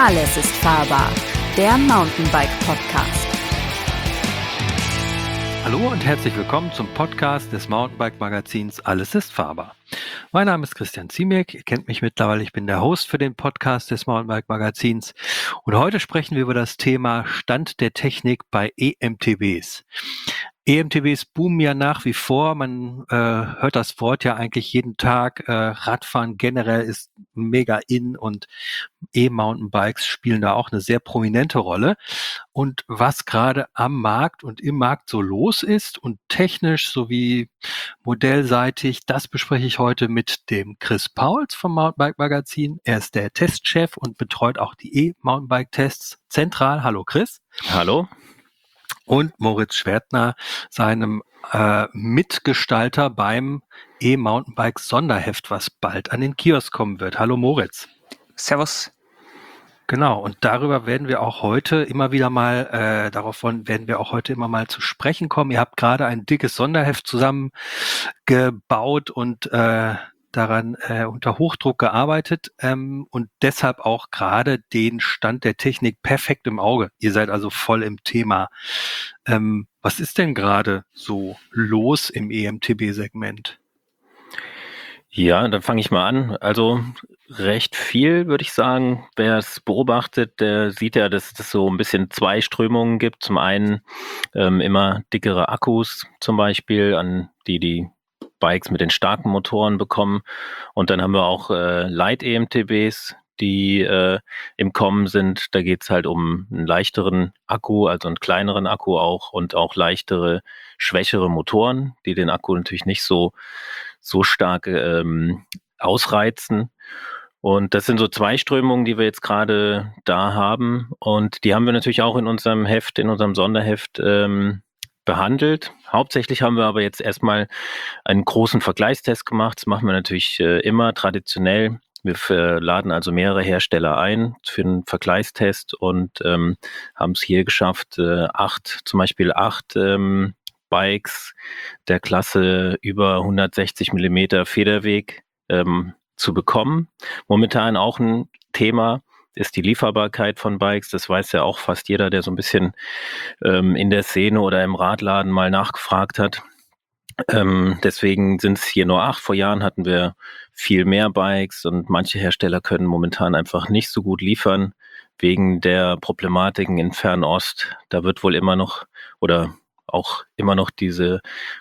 Alles ist fahrbar, der Mountainbike-Podcast. Hallo und herzlich willkommen zum Podcast des Mountainbike-Magazins Alles ist fahrbar. Mein Name ist Christian Ziemiek, ihr kennt mich mittlerweile, ich bin der Host für den Podcast des Mountainbike-Magazins und heute sprechen wir über das Thema Stand der Technik bei EMTBs. EMTBs boomen ja nach wie vor, man hört das Wort ja eigentlich jeden Tag, Radfahren generell ist mega in und E-Mountainbikes spielen da auch eine sehr prominente Rolle. Und was gerade am Markt und im Markt so los ist und technisch sowie modellseitig, das bespreche ich heute mit dem Chris Pauls vom Mountainbike Magazin. Er ist der Testchef und betreut auch die E-Mountainbike-Tests zentral. Hallo Chris. Hallo. Und Moritz Schwertner, seinem Mitgestalter beim E-Mountainbike-Sonderheft, was bald an den Kiosk kommen wird. Hallo Moritz. Servus. Genau, und darüber werden wir auch heute immer wieder mal, werden wir auch heute immer mal zu sprechen kommen. Ihr habt gerade ein dickes Sonderheft zusammengebaut und daran unter Hochdruck gearbeitet und deshalb auch gerade den Stand der Technik perfekt im Auge. Ihr seid also voll im Thema. Was ist denn gerade so los im EMTB-Segment? Ja, dann fange ich mal an. Also recht viel, würde ich sagen. Wer es beobachtet, der sieht ja, dass es so ein bisschen zwei Strömungen gibt. Zum einen immer dickere Akkus zum Beispiel, an die Bikes mit den starken Motoren bekommen. Und dann haben wir auch Light-EMTBs, die im Kommen sind. Da geht es halt um einen leichteren Akku, also einen kleineren Akku auch und auch leichtere, schwächere Motoren, die den Akku natürlich nicht so stark ausreizen. Und das sind so zwei Strömungen, die wir jetzt gerade da haben. Und die haben wir natürlich auch in unserem Heft, in unserem Sonderheft behandelt. Hauptsächlich haben wir aber jetzt erstmal einen großen Vergleichstest gemacht. Das machen wir natürlich immer traditionell. Wir laden also mehrere Hersteller ein für einen Vergleichstest und haben es hier geschafft, zum Beispiel acht Bikes der Klasse über 160 Millimeter Federweg zu bekommen. Momentan auch ein Thema ist die Lieferbarkeit von Bikes. Das weiß ja auch fast jeder, der so ein bisschen in der Szene oder im Radladen mal nachgefragt hat. Deswegen sind es hier nur 8. Vor Jahren hatten wir viel mehr Bikes und manche Hersteller können momentan einfach nicht so gut liefern wegen der Problematiken in Fernost. Da wird wohl immer noch oder auch immer noch diese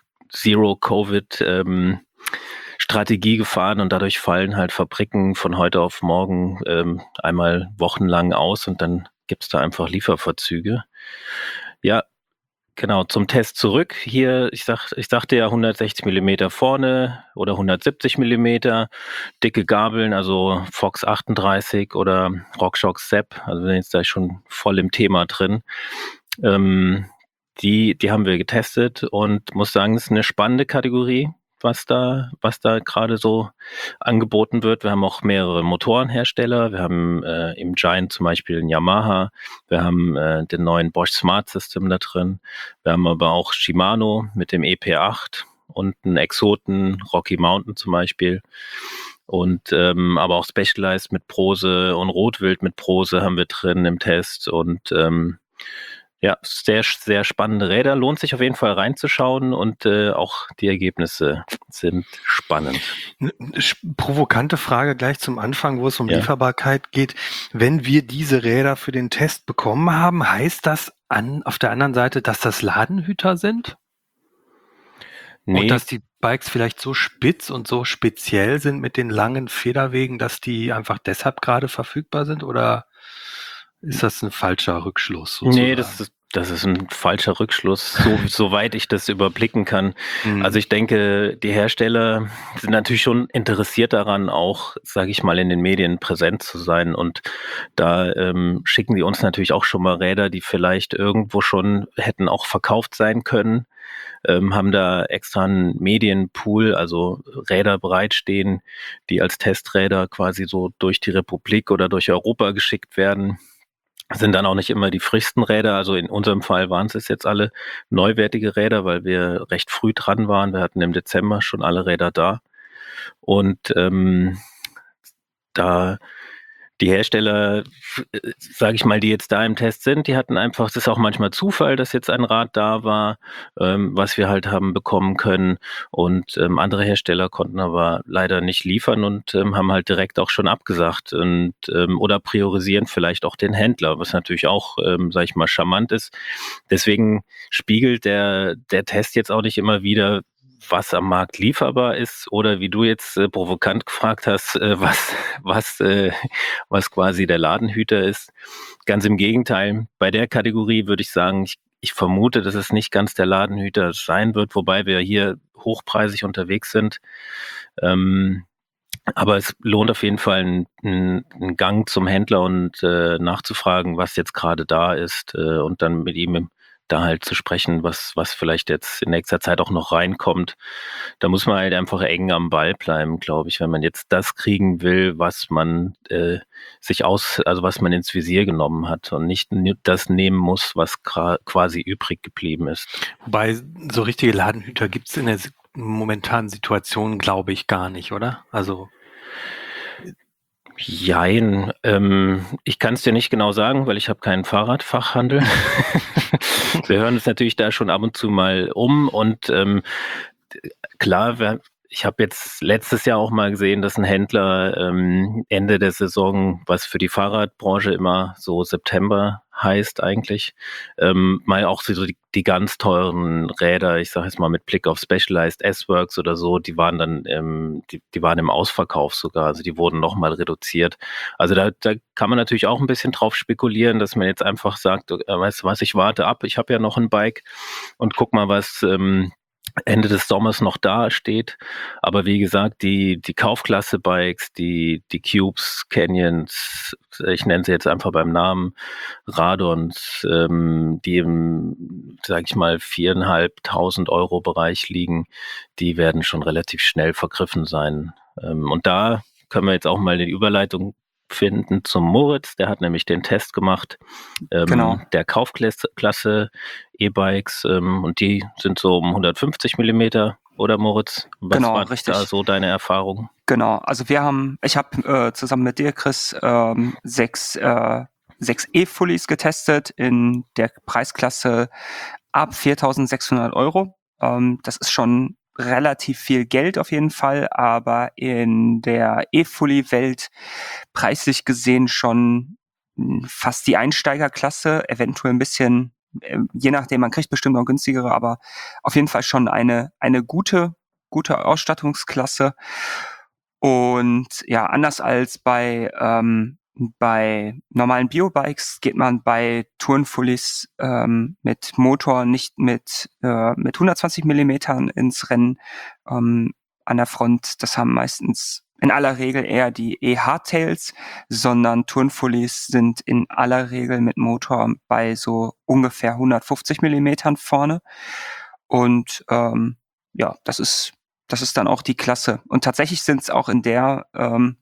Zero-Covid-Strategie gefahren und dadurch fallen halt Fabriken von heute auf morgen einmal wochenlang aus und dann gibt es da einfach Lieferverzüge. Ja, genau, zum Test zurück. Hier, ich sagte ja 160 Millimeter vorne oder 170 Millimeter, dicke Gabeln, also Fox 38 oder RockShox Sepp, also wir sind jetzt da schon voll im Thema drin. Die haben wir getestet und muss sagen, es ist eine spannende Kategorie, was da gerade so angeboten wird. Wir haben auch mehrere Motorenhersteller. Wir haben im Giant zum Beispiel einen Yamaha. Wir haben den neuen Bosch Smart System da drin. Wir haben aber auch Shimano mit dem EP8 und einen Exoten, Rocky Mountain zum Beispiel. Und aber auch Specialized mit Prose und Rotwild mit Prose haben wir drin im Test und ja, sehr, sehr spannende Räder. Lohnt sich auf jeden Fall reinzuschauen und auch die Ergebnisse sind spannend. Eine provokante Frage gleich zum Anfang, wo es um Lieferbarkeit geht. Wenn wir diese Räder für den Test bekommen haben, heißt das auf der anderen Seite, dass das Ladenhüter sind? Nee. Und dass die Bikes vielleicht so spitz und so speziell sind mit den langen Federwegen, dass die einfach deshalb gerade verfügbar sind? Oder ist das ein falscher Rückschluss sozusagen? Nee, das ist ein falscher Rückschluss, soweit ich das überblicken kann. Also ich denke, die Hersteller sind natürlich schon interessiert daran, auch, sage ich mal, in den Medien präsent zu sein. Und da schicken die uns natürlich auch schon mal Räder, die vielleicht irgendwo schon hätten auch verkauft sein können. Haben da extra einen Medienpool, also Räder bereitstehen, die als Testräder quasi so durch die Republik oder durch Europa geschickt werden. Sind dann auch nicht immer die frischsten Räder, also in unserem Fall waren es jetzt alle neuwertige Räder, weil wir recht früh dran waren. Wir hatten im Dezember schon alle Räder da und da Die Hersteller, sage ich mal, die jetzt da im Test sind, die hatten einfach, es ist auch manchmal Zufall, dass jetzt ein Rad da war, was wir halt haben bekommen können. Und andere Hersteller konnten aber leider nicht liefern und haben halt direkt auch schon abgesagt und oder priorisieren vielleicht auch den Händler, was natürlich auch, sage ich mal, charmant ist. Deswegen spiegelt der Test jetzt auch nicht immer wieder, was am Markt lieferbar ist oder wie du jetzt provokant gefragt hast, was quasi der Ladenhüter ist. Ganz im Gegenteil, bei der Kategorie würde ich sagen, ich vermute, dass es nicht ganz der Ladenhüter sein wird, wobei wir hier hochpreisig unterwegs sind. Aber es lohnt auf jeden Fall einen Gang zum Händler und nachzufragen, was jetzt gerade da ist und dann mit ihm da halt zu sprechen, was vielleicht jetzt in nächster Zeit auch noch reinkommt. Da muss man halt einfach eng am Ball bleiben, glaube ich, wenn man jetzt das kriegen will, was man was man ins Visier genommen hat und nicht das nehmen muss, was quasi übrig geblieben ist. Wobei so richtige Ladenhüter gibt es in der momentanen Situation, glaube ich, gar nicht, oder? Also Jein, ich kann es dir nicht genau sagen, weil ich habe keinen Fahrradfachhandel. Wir hören es natürlich da schon ab und zu mal um und klar, ich habe jetzt letztes Jahr auch mal gesehen, dass ein Händler Ende der Saison, was für die Fahrradbranche immer so September heißt eigentlich, mal auch so die ganz teuren Räder, ich sage jetzt mal mit Blick auf Specialized S-Works oder so, die waren dann, die waren im Ausverkauf sogar, also die wurden nochmal reduziert. Also da kann man natürlich auch ein bisschen drauf spekulieren, dass man jetzt einfach sagt, weißt du was, ich warte ab, ich habe ja noch ein Bike und guck mal, was Ende des Sommers noch da steht. Aber wie gesagt, die Kaufklasse-Bikes, die Cubes, Canyons, ich nenne sie jetzt einfach beim Namen, Radons, die im, sage ich mal, 4.500 € Bereich liegen, die werden schon relativ schnell vergriffen sein. Und da können wir jetzt auch mal die Überleitung finden zum Moritz, der hat nämlich den Test gemacht, Genau. der Kaufklasse E-Bikes und die sind so um 150 Millimeter, oder Moritz? Was Genau, war richtig. da so deine Erfahrung? Genau, also ich habe zusammen mit dir, Chris, 6 E-Fullies getestet in der Preisklasse ab 4.600 €. Das ist schon relativ viel Geld auf jeden Fall, aber in der E-Fully-Welt preislich gesehen schon fast die Einsteigerklasse, eventuell ein bisschen, je nachdem, man kriegt bestimmt noch günstigere, aber auf jeden Fall schon eine gute Ausstattungsklasse. Und ja, anders als bei normalen Biobikes geht man bei Tourenfullies mit Motor nicht mit 120 Millimetern ins Rennen an der Front. Das haben meistens in aller Regel eher die E-Hardtails, sondern Tourenfullies sind in aller Regel mit Motor bei so ungefähr 150 Millimetern vorne. Und ja, das ist dann auch die Klasse. Und tatsächlich sind es auch in dem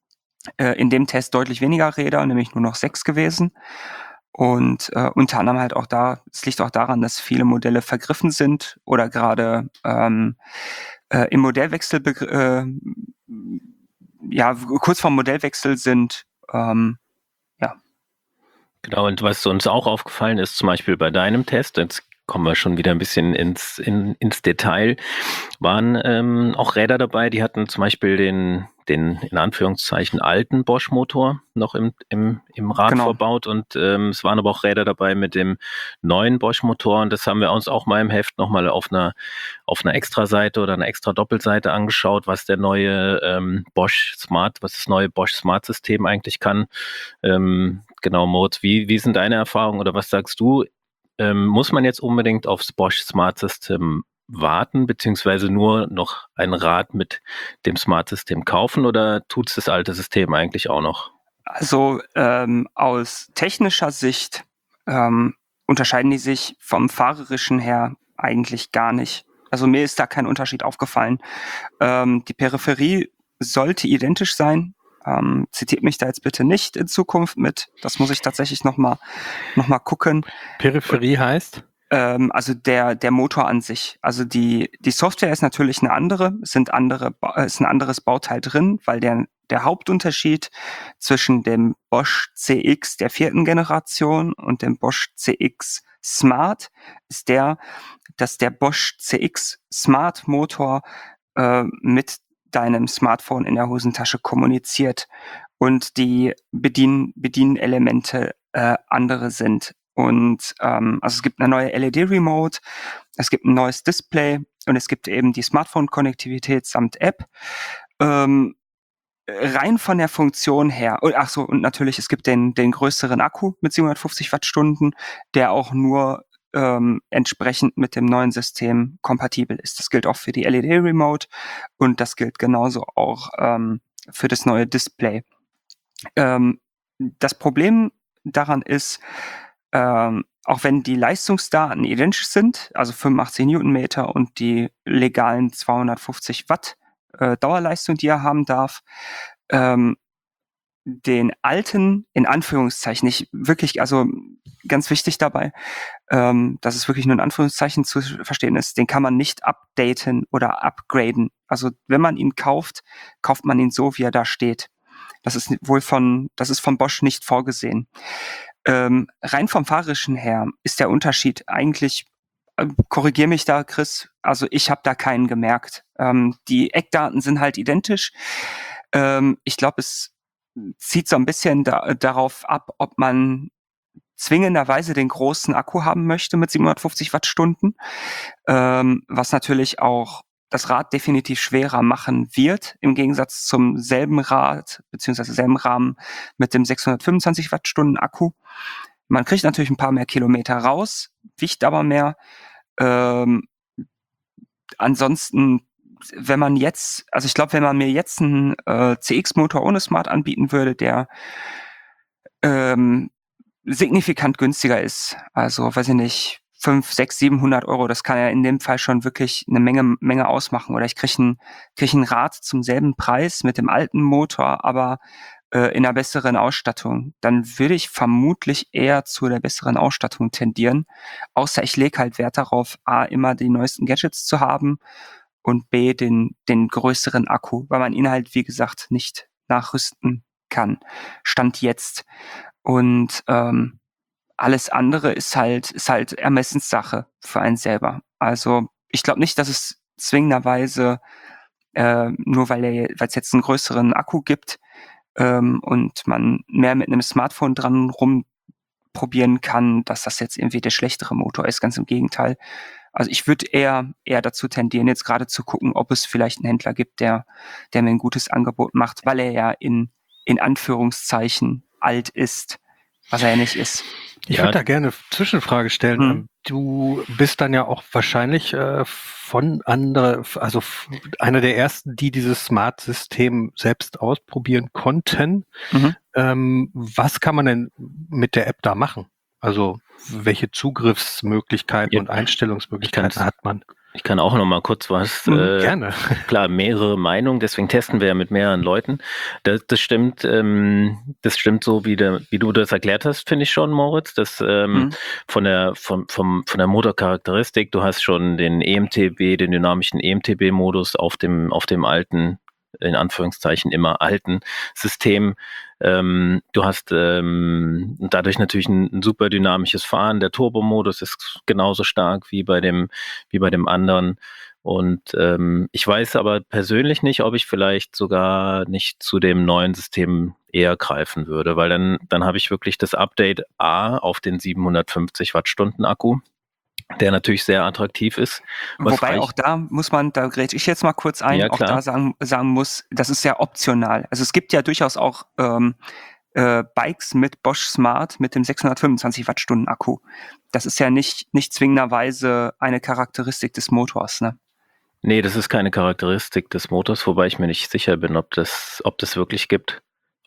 Test deutlich weniger Räder, nämlich nur noch 6 gewesen. Und unter anderem halt auch es liegt auch daran, dass viele Modelle vergriffen sind oder gerade im Modellwechsel, kurz vorm Modellwechsel sind. Ja. Genau, und was uns auch aufgefallen ist, zum Beispiel bei deinem Test, jetzt kommen wir schon wieder ein bisschen ins Detail, waren auch Räder dabei, die hatten zum Beispiel den in Anführungszeichen alten Bosch-Motor noch im Rad verbaut und es waren aber auch Räder dabei mit dem neuen Bosch-Motor und das haben wir uns auch mal im Heft nochmal auf einer Extra-Seite oder einer extra Doppelseite angeschaut, was der neue Bosch Smart System eigentlich kann. Genau, Moritz, wie sind deine Erfahrungen oder was sagst du? Muss man jetzt unbedingt aufs Bosch Smart System warten, beziehungsweise nur noch ein Rad mit dem Smart System kaufen oder tut es das alte System eigentlich auch noch? Also aus technischer Sicht unterscheiden die sich vom Fahrerischen her eigentlich gar nicht. Also mir ist da kein Unterschied aufgefallen. Die Peripherie sollte identisch sein. Zitiert mich da jetzt bitte nicht in Zukunft mit. Das muss ich tatsächlich noch mal gucken. Peripherie heißt? Also der Motor an sich. Also die Software ist natürlich eine andere. Ist ein anderes Bauteil drin, weil der der Hauptunterschied zwischen dem Bosch CX der 4. Generation und dem Bosch CX Smart ist dass der Bosch CX Smart Motor mit deinem Smartphone in der Hosentasche kommuniziert und die Bedienelemente andere sind. Und also es gibt eine neue LED-Remote, es gibt ein neues Display und es gibt eben die Smartphone-Konnektivität samt App. Rein von der Funktion her, und natürlich, es gibt den größeren Akku mit 750 Wattstunden, der auch nur entsprechend mit dem neuen System kompatibel ist. Das gilt auch für die LED-Remote und das gilt genauso auch für das neue Display. Das Problem daran ist, auch wenn die Leistungsdaten identisch sind, also 85 Newtonmeter und die legalen 250 Watt Dauerleistung, die er haben darf, den alten, in Anführungszeichen, nicht wirklich, also ganz wichtig dabei, dass es wirklich nur in Anführungszeichen zu verstehen ist, den kann man nicht updaten oder upgraden. Also wenn man ihn kauft man ihn so, wie er da steht. Das ist von Bosch nicht vorgesehen. Rein vom Fahrerischen her ist der Unterschied eigentlich, korrigier mich da, Chris, also ich habe da keinen gemerkt. Die Eckdaten sind halt identisch. Ich glaube, es zieht so ein bisschen darauf ab, ob man zwingenderweise den großen Akku haben möchte mit 750 Wattstunden, was natürlich auch das Rad definitiv schwerer machen wird, im Gegensatz zum selben Rad, beziehungsweise selben Rahmen mit dem 625 Wattstunden Akku. Man kriegt natürlich ein paar mehr Kilometer raus, wiegt aber mehr. Ansonsten, wenn man mir jetzt einen CX-Motor ohne Smart anbieten würde, der signifikant günstiger ist, also weiß ich nicht, 500, 600, 700 Euro, das kann ja in dem Fall schon wirklich eine Menge ausmachen. Oder ich krieg ein Rad zum selben Preis mit dem alten Motor, aber in einer besseren Ausstattung. Dann würde ich vermutlich eher zu der besseren Ausstattung tendieren. Außer ich lege halt Wert darauf, A, immer die neuesten Gadgets zu haben und B, den größeren Akku, weil man ihn halt, wie gesagt, nicht nachrüsten kann. Stand jetzt. Und alles andere ist halt Ermessenssache für einen selber. Also ich glaube nicht, dass es zwingenderweise nur weil es jetzt einen größeren Akku gibt und man mehr mit einem Smartphone dran rumprobieren kann, dass das jetzt irgendwie der schlechtere Motor ist. Ganz im Gegenteil. Also ich würde eher dazu tendieren, jetzt gerade zu gucken, ob es vielleicht einen Händler gibt, der mir ein gutes Angebot macht, weil er ja in Anführungszeichen alt ist, was er ja nicht ist. Ich würde da gerne eine Zwischenfrage stellen. Du bist dann ja auch wahrscheinlich einer der ersten, die dieses Smart-System selbst ausprobieren konnten. Was kann man denn mit der App da machen? Also welche Zugriffsmöglichkeiten und Einstellungsmöglichkeiten hat man? Ich kann auch noch mal kurz was. Gerne. Klar, mehrere Meinungen, deswegen testen wir ja mit mehreren Leuten. Das stimmt so, wie du das erklärt hast, finde ich schon, Moritz. Das von der Motorcharakteristik, du hast schon den dynamischen EMTB-Modus auf dem alten, in Anführungszeichen immer alten System. Du hast dadurch natürlich ein super dynamisches Fahren. Der Turbo-Modus ist genauso stark wie bei dem anderen. Und ich weiß aber persönlich nicht, ob ich vielleicht sogar nicht zu dem neuen System eher greifen würde, weil dann habe ich wirklich das Update A auf den 750 Wattstunden Akku, der natürlich sehr attraktiv ist. Wobei auch da da grätsche ich jetzt mal kurz ein, ja, auch da sagen muss, das ist ja optional. Also es gibt ja durchaus auch Bikes mit Bosch Smart mit dem 625 Wattstunden Akku. Das ist ja nicht zwingenderweise eine Charakteristik des Motors, ne? Nee, das ist keine Charakteristik des Motors, wobei ich mir nicht sicher bin, ob es das wirklich gibt.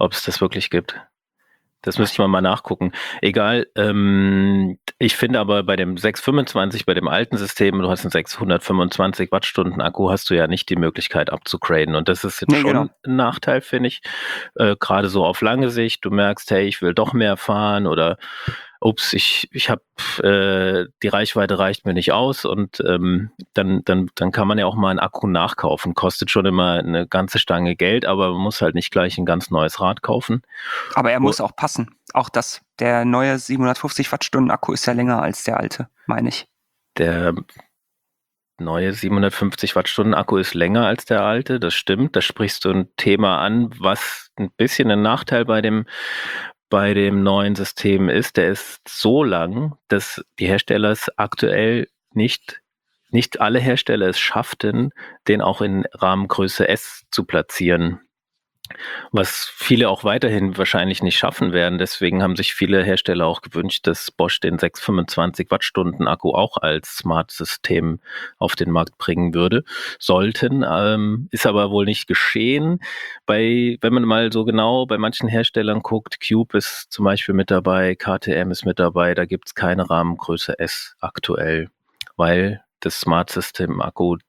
Das müsste man mal nachgucken. Egal, ich finde aber bei dem 625, bei dem alten System, du hast einen 625 Wattstunden Akku, hast du ja nicht die Möglichkeit abzugraden. Und das ist jetzt schon ein Nachteil, finde ich. Gerade so auf lange Sicht, du merkst, hey, ich will doch mehr fahren oder ups, ich habe die Reichweite reicht mir nicht aus und dann kann man ja auch mal einen Akku nachkaufen. Kostet schon immer eine ganze Stange Geld, aber man muss halt nicht gleich ein ganz neues Rad kaufen. Aber er muss auch passen. Auch der neue 750 Wattstunden Akku ist ja länger als der alte, meine ich. Der neue 750 Wattstunden Akku ist länger als der alte, das stimmt. Da sprichst du ein Thema an, was ein bisschen ein Nachteil bei dem neuen System ist. Der ist so lang, dass die Hersteller es aktuell nicht alle Hersteller es schafften, den auch in Rahmengröße S zu platzieren. Was viele auch weiterhin wahrscheinlich nicht schaffen werden. Deswegen haben sich viele Hersteller auch gewünscht, dass Bosch den 625 Wattstunden Akku auch als Smart-System auf den Markt bringen würde. Ist aber wohl nicht geschehen. Wenn man mal so genau bei manchen Herstellern guckt, Cube ist zum Beispiel mit dabei, KTM ist mit dabei, da gibt es keine Rahmengröße S aktuell, weil der Smart System Akku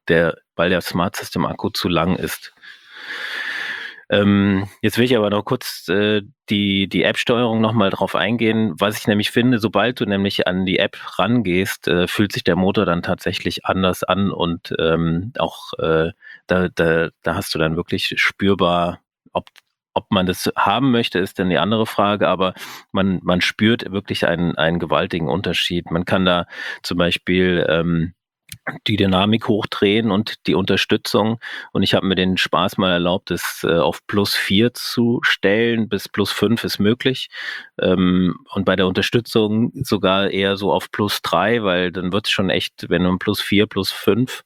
zu lang ist. Jetzt will ich aber noch kurz die App-Steuerung nochmal drauf eingehen. Was ich nämlich finde, sobald du nämlich an die App rangehst, fühlt sich der Motor dann tatsächlich anders an und da hast du dann wirklich spürbar, ob man das haben möchte, ist dann die andere Frage, aber man spürt wirklich einen gewaltigen Unterschied. Man kann da zum Beispiel die Dynamik hochdrehen und die Unterstützung. Und ich habe mir den Spaß mal erlaubt, es auf +4 zu stellen. Bis +5 ist möglich. Und bei der Unterstützung sogar eher so auf +3, weil dann wird es schon echt, wenn man +4, +5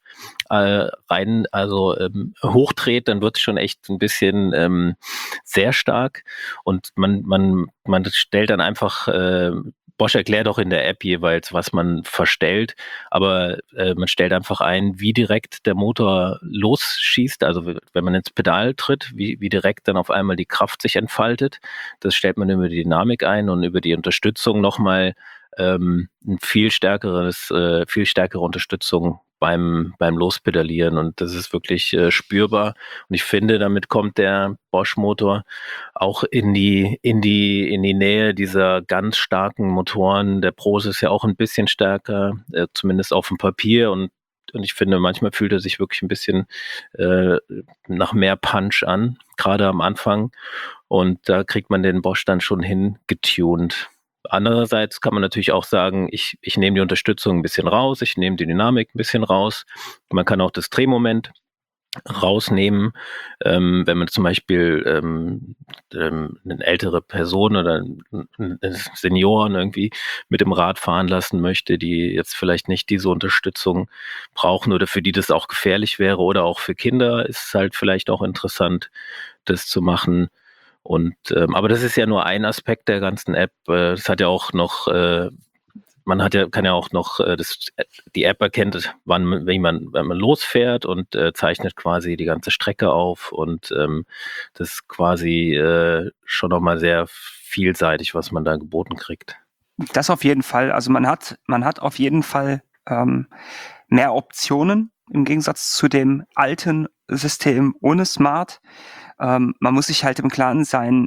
hochdreht, dann wird es schon echt ein bisschen sehr stark. Und man stellt dann einfach Bosch erklärt auch in der App jeweils, was man verstellt, aber man stellt einfach ein, wie direkt der Motor losschießt, also wenn man ins Pedal tritt, wie direkt dann auf einmal die Kraft sich entfaltet. Das stellt man über die Dynamik ein und über die Unterstützung nochmal eine viel stärkere Unterstützung beim Lospedalieren und das ist wirklich spürbar und ich finde, damit kommt der Bosch-Motor auch in die Nähe dieser ganz starken Motoren. Der Prose ist ja auch ein bisschen stärker, zumindest auf dem Papier und ich finde, manchmal fühlt er sich wirklich ein bisschen nach mehr Punch an, gerade am Anfang und da kriegt man den Bosch dann schon hingetuned. Andererseits kann man natürlich auch sagen, ich nehme die Unterstützung ein bisschen raus, ich nehme die Dynamik ein bisschen raus. Man kann auch das Drehmoment rausnehmen, wenn man zum Beispiel eine ältere Person oder Senioren irgendwie mit dem Rad fahren lassen möchte, die jetzt vielleicht nicht diese Unterstützung brauchen oder für die das auch gefährlich wäre oder auch für Kinder ist es halt vielleicht auch interessant, das zu machen. Und aber das ist ja nur ein Aspekt der ganzen App. Es hat ja auch noch, kann ja auch noch, die App erkennt, wenn man losfährt und zeichnet quasi die ganze Strecke auf und das ist quasi schon nochmal sehr vielseitig, was man da geboten kriegt. Das auf jeden Fall. Also man hat auf jeden Fall mehr Optionen im Gegensatz zu dem alten System ohne Smart. Man muss sich halt im Klaren sein,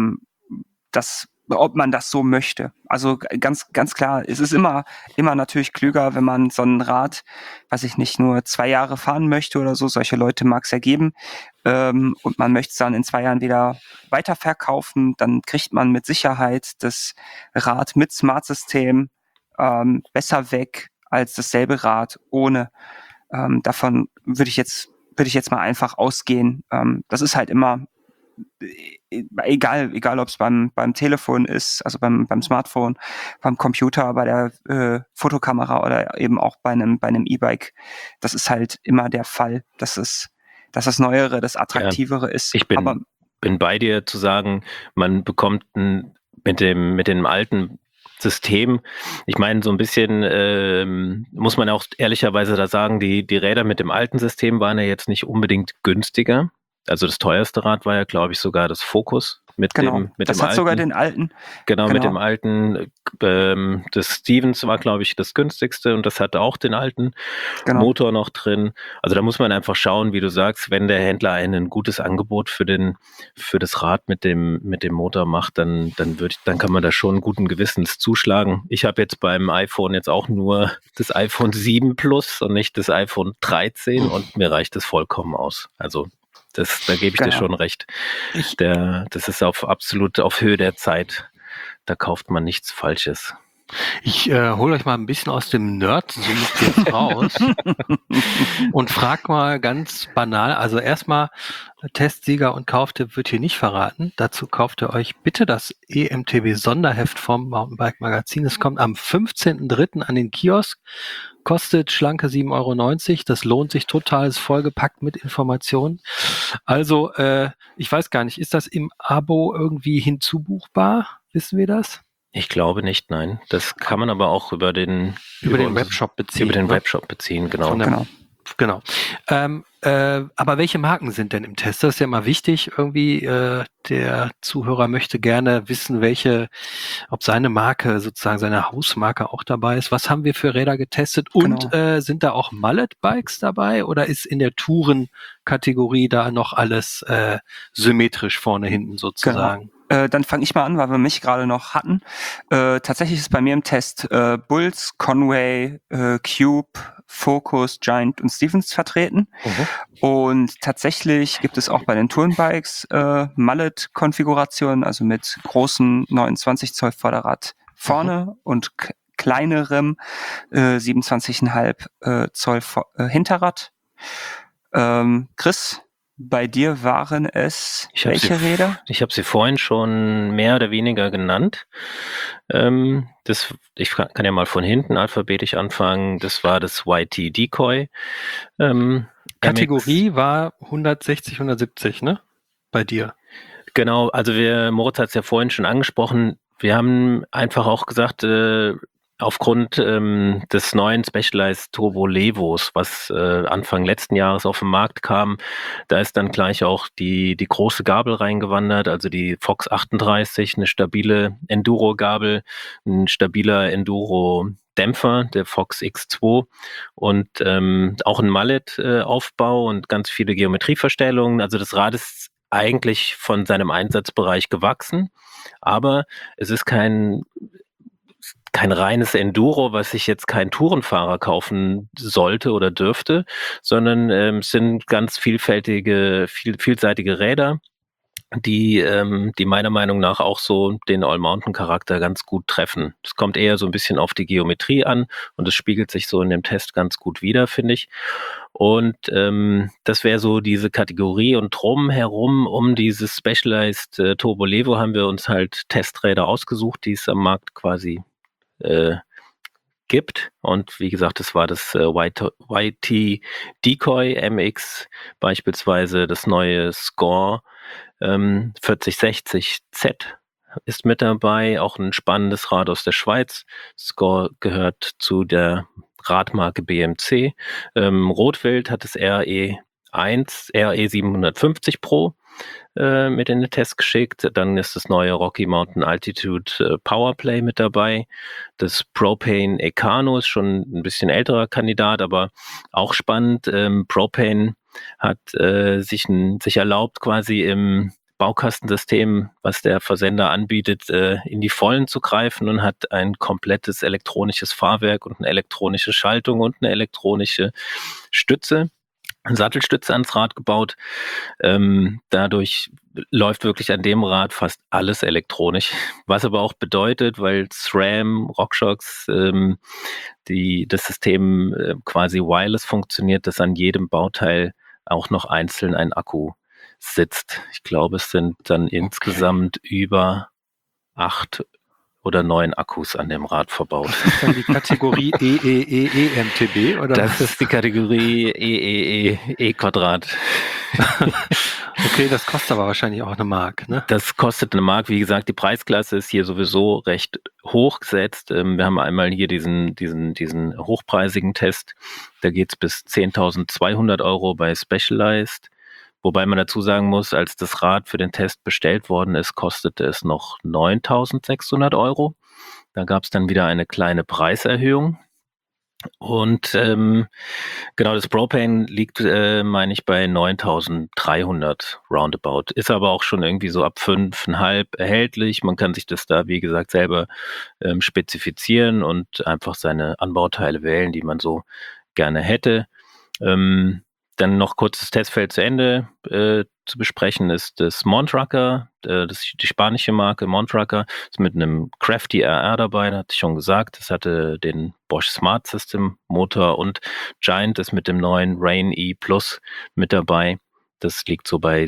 ob man das so möchte. Also ganz klar, es ist immer natürlich klüger, wenn man so ein Rad, weiß ich nicht, nur 2 Jahre fahren möchte oder so. Solche Leute mag es ja geben. Und man möchte es dann in 2 Jahren wieder weiterverkaufen. Dann kriegt man mit Sicherheit das Rad mit Smart-System besser weg als dasselbe Rad ohne. Davon würde ich jetzt mal einfach ausgehen. Das ist halt immer egal ob es beim Telefon ist, also beim Smartphone, beim Computer, bei der Fotokamera oder eben auch bei einem E-Bike. Das ist halt immer der Fall, dass das Neuere, das Attraktivere ist. Ich bin bei dir zu sagen, man bekommt mit dem alten System, ich meine, so ein bisschen muss man auch ehrlicherweise da sagen, die Räder mit dem alten System waren ja jetzt nicht unbedingt günstiger. Also das teuerste Rad war ja, glaube ich, sogar das Focus mit Genau. dem Das hat alten. sogar den alten. Genau, mit Genau. dem alten, das Stevens war, glaube ich, das günstigste und das hatte auch den alten Genau. Motor noch drin. Also da muss man einfach schauen, wie du sagst, wenn der Händler ein gutes Angebot für das Rad mit dem Motor macht, dann kann man da schon guten Gewissens zuschlagen. Ich habe jetzt beim iPhone jetzt auch nur das iPhone 7 Plus und nicht das iPhone 13 und mir reicht das vollkommen aus. Also da gebe ich dir Genau. schon recht. Das ist absolut auf Höhe der Zeit. Da kauft man nichts Falsches. Ich hole euch mal ein bisschen aus dem Nerd-Sumpf jetzt raus und frag mal ganz banal, also erstmal Testsieger und Kauftipp wird hier nicht verraten. Dazu kauft ihr euch bitte das EMTB-Sonderheft vom Mountainbike Magazin. Es kommt am 15.03. an den Kiosk, kostet schlanke 7,90 €. Das lohnt sich total, ist vollgepackt mit Informationen. Also, ich weiß gar nicht, ist das im Abo irgendwie hinzubuchbar? Wissen wir das? Ich glaube nicht, nein. Das kann man aber auch über den Webshop beziehen. Über den ne? Webshop beziehen, genau. Von der- Genau. Aber welche Marken sind denn im Test? Das ist ja mal wichtig. Irgendwie der Zuhörer möchte gerne wissen, ob seine Marke, sozusagen seine Hausmarke auch dabei ist. Was haben wir für Räder getestet? Und sind da auch Mallet-Bikes dabei oder ist in der Touren-Kategorie da noch alles symmetrisch vorne, hinten sozusagen? Dann fange ich mal an, weil wir mich gerade noch hatten. Tatsächlich ist bei mir im Test Bulls, Conway, Cube, Focus, Giant und Stevens vertreten. Und tatsächlich gibt es auch bei den Tourenbikes Mallet-Konfigurationen, also mit großem 29 Zoll Vorderrad vorne und kleinerem 27,5 Zoll Hinterrad. Chris, bei dir waren es welche Räder? Ich habe sie vorhin schon mehr oder weniger genannt. Ich kann ja mal von hinten alphabetisch anfangen. Das war das YT Decoy. Kategorie war 160, 170, ne? Bei dir. Genau, also Moritz hat es ja vorhin schon angesprochen. Wir haben einfach auch gesagt, aufgrund des neuen Specialized Turbo Levos, was Anfang letzten Jahres auf den Markt kam, da ist dann gleich auch die große Gabel reingewandert, also die Fox 38, eine stabile Enduro-Gabel, ein stabiler Enduro-Dämpfer, der Fox X2 und auch ein Mallet-Aufbau und ganz viele Geometrieverstellungen. Also das Rad ist eigentlich von seinem Einsatzbereich gewachsen, aber es ist kein reines Enduro, was sich jetzt kein Tourenfahrer kaufen sollte oder dürfte, sondern es sind ganz vielseitige Räder, die meiner Meinung nach auch so den All-Mountain-Charakter ganz gut treffen. Es kommt eher so ein bisschen auf die Geometrie an und es spiegelt sich so in dem Test ganz gut wider, finde ich. Und das wäre so diese Kategorie und drumherum um dieses Specialized Turbo Levo haben wir uns halt Testräder ausgesucht, die es am Markt quasi gibt. Und wie gesagt, das war das YT Decoy MX, beispielsweise das neue Score 4060Z ist mit dabei, auch ein spannendes Rad aus der Schweiz. Score gehört zu der Radmarke BMC. Rotwild hat das RE 750 Pro mit in den Test geschickt. Dann ist das neue Rocky Mountain Altitude Powerplay mit dabei. Das Propane Ecano ist schon ein bisschen älterer Kandidat, aber auch spannend. Propane hat sich erlaubt, quasi im Baukastensystem, was der Versender anbietet, in die Vollen zu greifen und hat ein komplettes elektronisches Fahrwerk und eine elektronische Schaltung und eine elektronische Stütze, eine Sattelstütze ans Rad gebaut. Dadurch läuft wirklich an dem Rad fast alles elektronisch, was aber auch bedeutet, weil SRAM, RockShox, das System quasi wireless funktioniert, dass an jedem Bauteil auch noch einzeln ein Akku sitzt. Ich glaube, es sind dann insgesamt über 8 oder 9 Akkus an dem Rad verbaut. Das ist dann die Kategorie EMTB, oder? Das ist die Kategorie E-Quadrat. Okay, das kostet aber wahrscheinlich auch eine Mark, ne? Das kostet eine Mark. Wie gesagt, die Preisklasse ist hier sowieso recht hoch gesetzt. Wir haben einmal hier diesen hochpreisigen Test. Da geht es bis 10.200 € bei Specialized. Wobei man dazu sagen muss, als das Rad für den Test bestellt worden ist, kostete es noch 9.600 €. Da gab es dann wieder eine kleine Preiserhöhung. Und genau, das Propane liegt, meine ich, bei 9.300 roundabout. Ist aber auch schon irgendwie so ab 5,5 erhältlich. Man kann sich das da, wie gesagt, selber spezifizieren und einfach seine Anbauteile wählen, die man so gerne hätte. Dann noch kurz das Testfeld zu Ende zu besprechen ist das Montracker, das ist die spanische Marke Montracker, ist mit einem Crafty RR dabei, da hatte ich schon gesagt, das hatte den Bosch Smart System Motor und Giant ist mit dem neuen Rain E Plus mit dabei. Das liegt so bei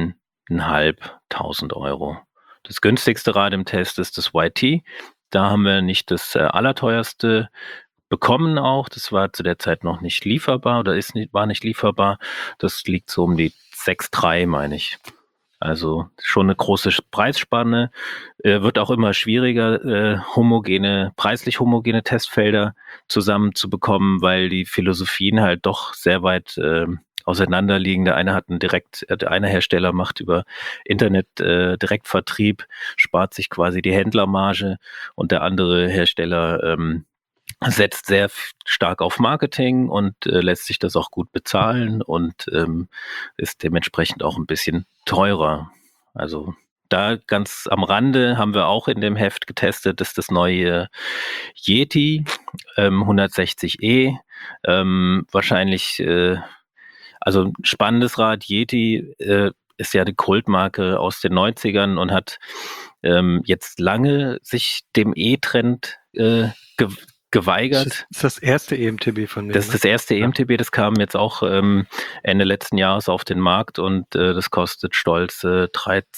7.500 €. Das günstigste Rad im Test ist das YT. Da haben wir nicht das allerteuerste bekommen auch. Das war zu der Zeit noch nicht lieferbar oder war nicht lieferbar. Das liegt so um die 6,3, meine ich. Also schon eine große Preisspanne. Wird auch immer schwieriger, preislich homogene Testfelder zusammenzubekommen, weil die Philosophien halt doch sehr weit auseinander liegen. Der eine Hersteller macht über Internet Direktvertrieb, spart sich quasi die Händlermarge und der andere Hersteller setzt sehr stark auf Marketing und lässt sich das auch gut bezahlen und ist dementsprechend auch ein bisschen teurer. Also da ganz am Rande haben wir auch in dem Heft getestet, ist das neue Yeti 160E. Wahrscheinlich, also ein spannendes Rad. Yeti ist ja eine Kultmarke aus den 90ern und hat jetzt lange sich dem E-Trend geweigert. Das ist das erste EMTB von mir. Das ist das erste EMTB, das kam jetzt auch Ende letzten Jahres auf den Markt und das kostet stolze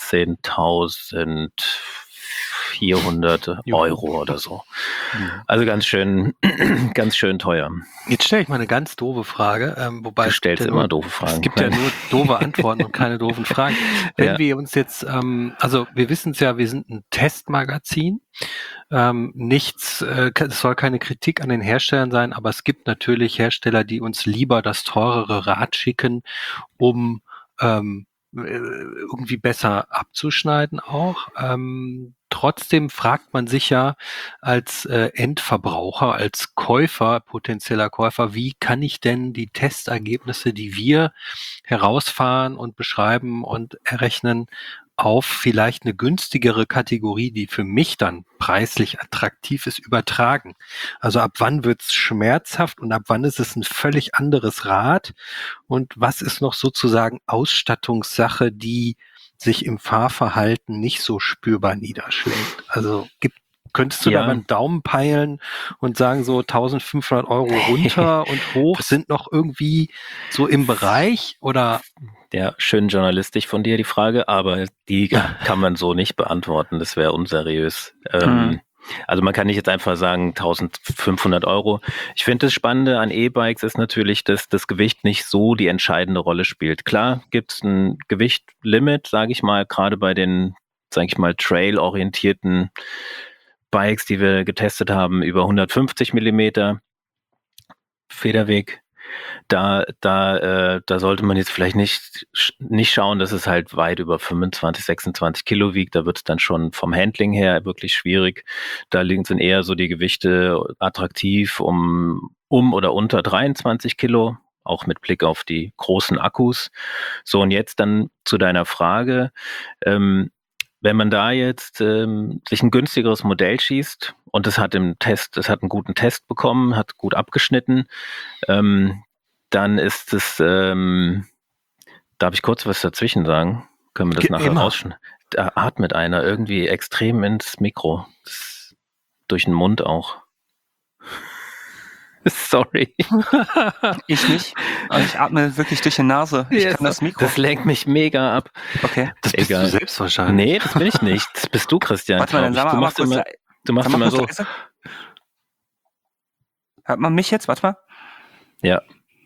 13.400 € oder so. Also ganz schön teuer. Jetzt stelle ich mal eine ganz doofe Frage, wobei du stellst immer doofe Fragen. Es gibt ja nur doofe Antworten und keine doofen Fragen. Wenn wir uns jetzt, also wir wissen es ja, wir sind ein Testmagazin. Es soll keine Kritik an den Herstellern sein, aber es gibt natürlich Hersteller, die uns lieber das teurere Rad schicken, um irgendwie besser abzuschneiden auch. Trotzdem fragt man sich ja als Endverbraucher, als Käufer, potenzieller Käufer, wie kann ich denn die Testergebnisse, die wir herausfahren und beschreiben und errechnen, auf vielleicht eine günstigere Kategorie, die für mich dann preislich attraktiv ist, übertragen. Also ab wann wird's schmerzhaft und ab wann ist es ein völlig anderes Rad und was ist noch sozusagen Ausstattungssache, die sich im Fahrverhalten nicht so spürbar niederschlägt. Also könntest du da mal einen Daumen peilen und sagen, so 1.500 € runter und hoch sind noch irgendwie so im Bereich oder? Ja, schön journalistisch von dir die Frage, aber die kann man so nicht beantworten. Das wäre unseriös. Also man kann nicht jetzt einfach sagen 1.500 €. Ich finde, das Spannende an E-Bikes ist natürlich, dass das Gewicht nicht so die entscheidende Rolle spielt. Klar gibt es ein Gewichtlimit, sage ich mal, gerade bei den, sage ich mal, trail-orientierten Bikes, die wir getestet haben, über 150 mm Federweg. Da sollte man jetzt vielleicht nicht schauen, dass es halt weit über 25, 26 Kilo wiegt. Da wird es dann schon vom Handling her wirklich schwierig. Da sind eher so die Gewichte attraktiv um oder unter 23 Kilo, auch mit Blick auf die großen Akkus. So, und jetzt dann zu deiner Frage. Wenn man da jetzt sich ein günstigeres Modell schießt und es hat einen guten Test bekommen, hat gut abgeschnitten, dann ist es, darf ich kurz was dazwischen sagen? Können wir das nachher rausschneiden? Da atmet einer irgendwie extrem ins Mikro. Durch den Mund auch. Sorry. Ich nicht. Aber ich atme wirklich durch die Nase. Ich kann das Mikro. Das lenkt mich mega ab. Okay. Das bist du selbst wahrscheinlich. Nee, das bin ich nicht. Das bist du, Christian. Warte mal, dann sag mal, du machst immer so. Leise. Hört man mich jetzt? Warte mal. Ja.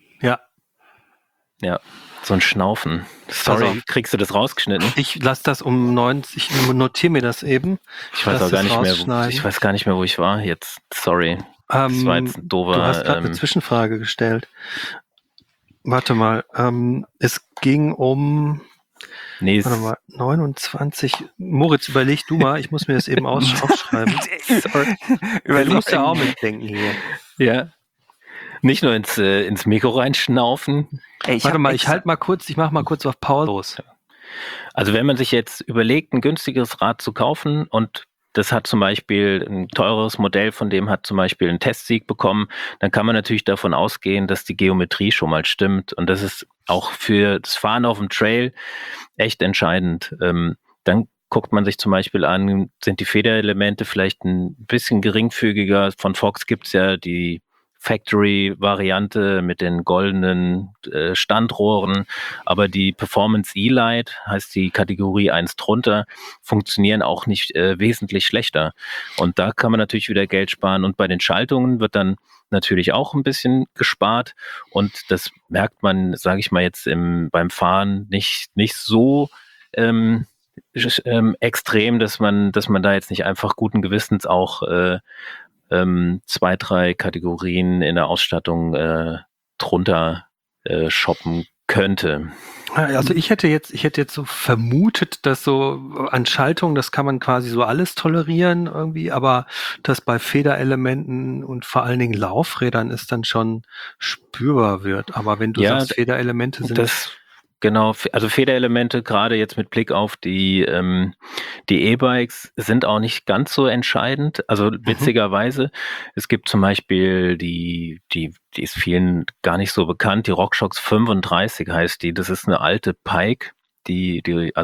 Ja. So ein Schnaufen. Sorry, also, kriegst du das rausgeschnitten? Ich lasse das ich notiere mir das eben. Ich weiß gar nicht mehr, wo ich war jetzt. Sorry. Das war jetzt ein doofer. Du hast gerade eine Zwischenfrage gestellt. Warte mal, es ging um, Nee, warte mal, 29. Moritz, überleg du mal, ich muss mir das eben aufschreiben. sorry. Du musst ja auch mitdenken hier. Ja. Nicht nur ins Mikro reinschnaufen. Ey, Warte mal, ich mach mal kurz auf Pause. Also wenn man sich jetzt überlegt, ein günstiges Rad zu kaufen und das hat zum Beispiel ein teures Modell, von dem hat zum Beispiel einen Testsieg bekommen, dann kann man natürlich davon ausgehen, dass die Geometrie schon mal stimmt. Und das ist auch für das Fahren auf dem Trail echt entscheidend. Dann guckt man sich zum Beispiel an, sind die Federelemente vielleicht ein bisschen geringfügiger. Von Fox gibt's ja die Factory-Variante mit den goldenen Standrohren, aber die Performance E-Lite, heißt die Kategorie 1 drunter, funktionieren auch nicht wesentlich schlechter. Und da kann man natürlich wieder Geld sparen. Und bei den Schaltungen wird dann natürlich auch ein bisschen gespart. Und das merkt man, sage ich mal jetzt beim Fahren nicht so extrem, dass man da jetzt nicht einfach guten Gewissens auch 2, 3 Kategorien in der Ausstattung drunter shoppen könnte. Also ich hätte jetzt so vermutet, dass so an Schaltung, das kann man quasi so alles tolerieren irgendwie, aber dass bei Federelementen und vor allen Dingen Laufrädern es dann schon spürbar wird. Aber wenn du sagst, Federelemente sind... Genau, also Federelemente, gerade jetzt mit Blick auf die E-Bikes, sind auch nicht ganz so entscheidend. Also witzigerweise, es gibt zum Beispiel die ist vielen gar nicht so bekannt, die RockShox 35 heißt die. Das ist eine alte Pike, die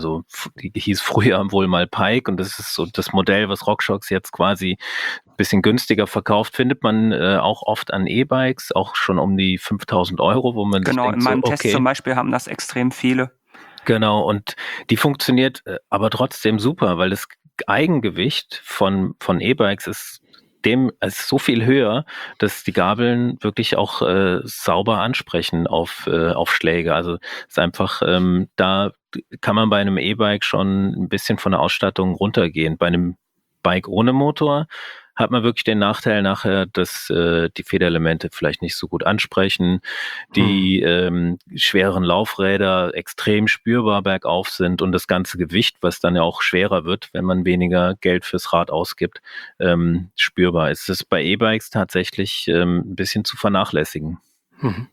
hieß früher wohl mal Pike und das ist so das Modell, was RockShox jetzt quasi ein bisschen günstiger verkauft, findet man auch oft an E-Bikes, auch schon um die 5.000 €, wo man genau, denkt, in meinem so, Test zum Beispiel haben das extrem viele. Genau, und die funktioniert aber trotzdem super, weil das Eigengewicht von E-Bikes ist so viel höher, dass die Gabeln wirklich auch sauber ansprechen auf Schläge. Also ist einfach, da kann man bei einem E-Bike schon ein bisschen von der Ausstattung runtergehen. Bei einem Bike ohne Motor hat man wirklich den Nachteil nachher, dass die Federelemente vielleicht nicht so gut ansprechen, die schweren Laufräder extrem spürbar bergauf sind und das ganze Gewicht, was dann ja auch schwerer wird, wenn man weniger Geld fürs Rad ausgibt, spürbar ist. Das ist bei E-Bikes tatsächlich ein bisschen zu vernachlässigen. Mhm.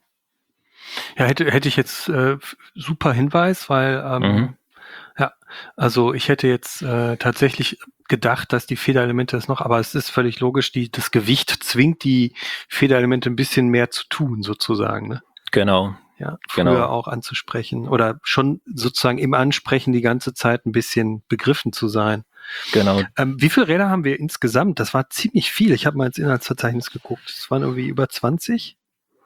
Ja, hätte ich jetzt super Hinweis, weil ja, also ich hätte jetzt tatsächlich gedacht, dass die Federelemente das noch, aber es ist völlig logisch, das Gewicht zwingt die Federelemente ein bisschen mehr zu tun, sozusagen, ne? Genau. Ja, früher auch anzusprechen oder schon sozusagen im Ansprechen die ganze Zeit ein bisschen begriffen zu sein. Genau. Wie viele Räder haben wir insgesamt? Das war ziemlich viel. Ich habe mal ins Inhaltsverzeichnis geguckt. Es waren irgendwie über 20.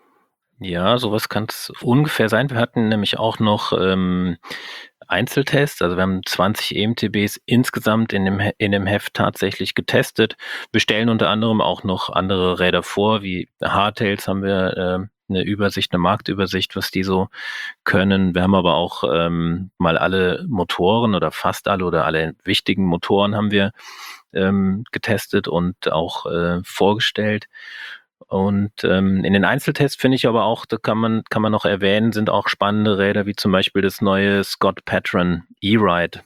Ja, sowas kann es ungefähr sein. Wir hatten nämlich auch noch Einzeltests, also wir haben 20 EMTBs insgesamt in dem Heft tatsächlich getestet. Wir stellen unter anderem auch noch andere Räder vor, wie Hardtails haben wir eine Marktübersicht, was die so können. Wir haben aber auch mal alle Motoren oder fast alle oder alle wichtigen Motoren haben wir getestet und auch vorgestellt. Und in den Einzeltests finde ich aber auch, da kann man noch erwähnen, sind auch spannende Räder, wie zum Beispiel das neue Scott Patron E-Ride.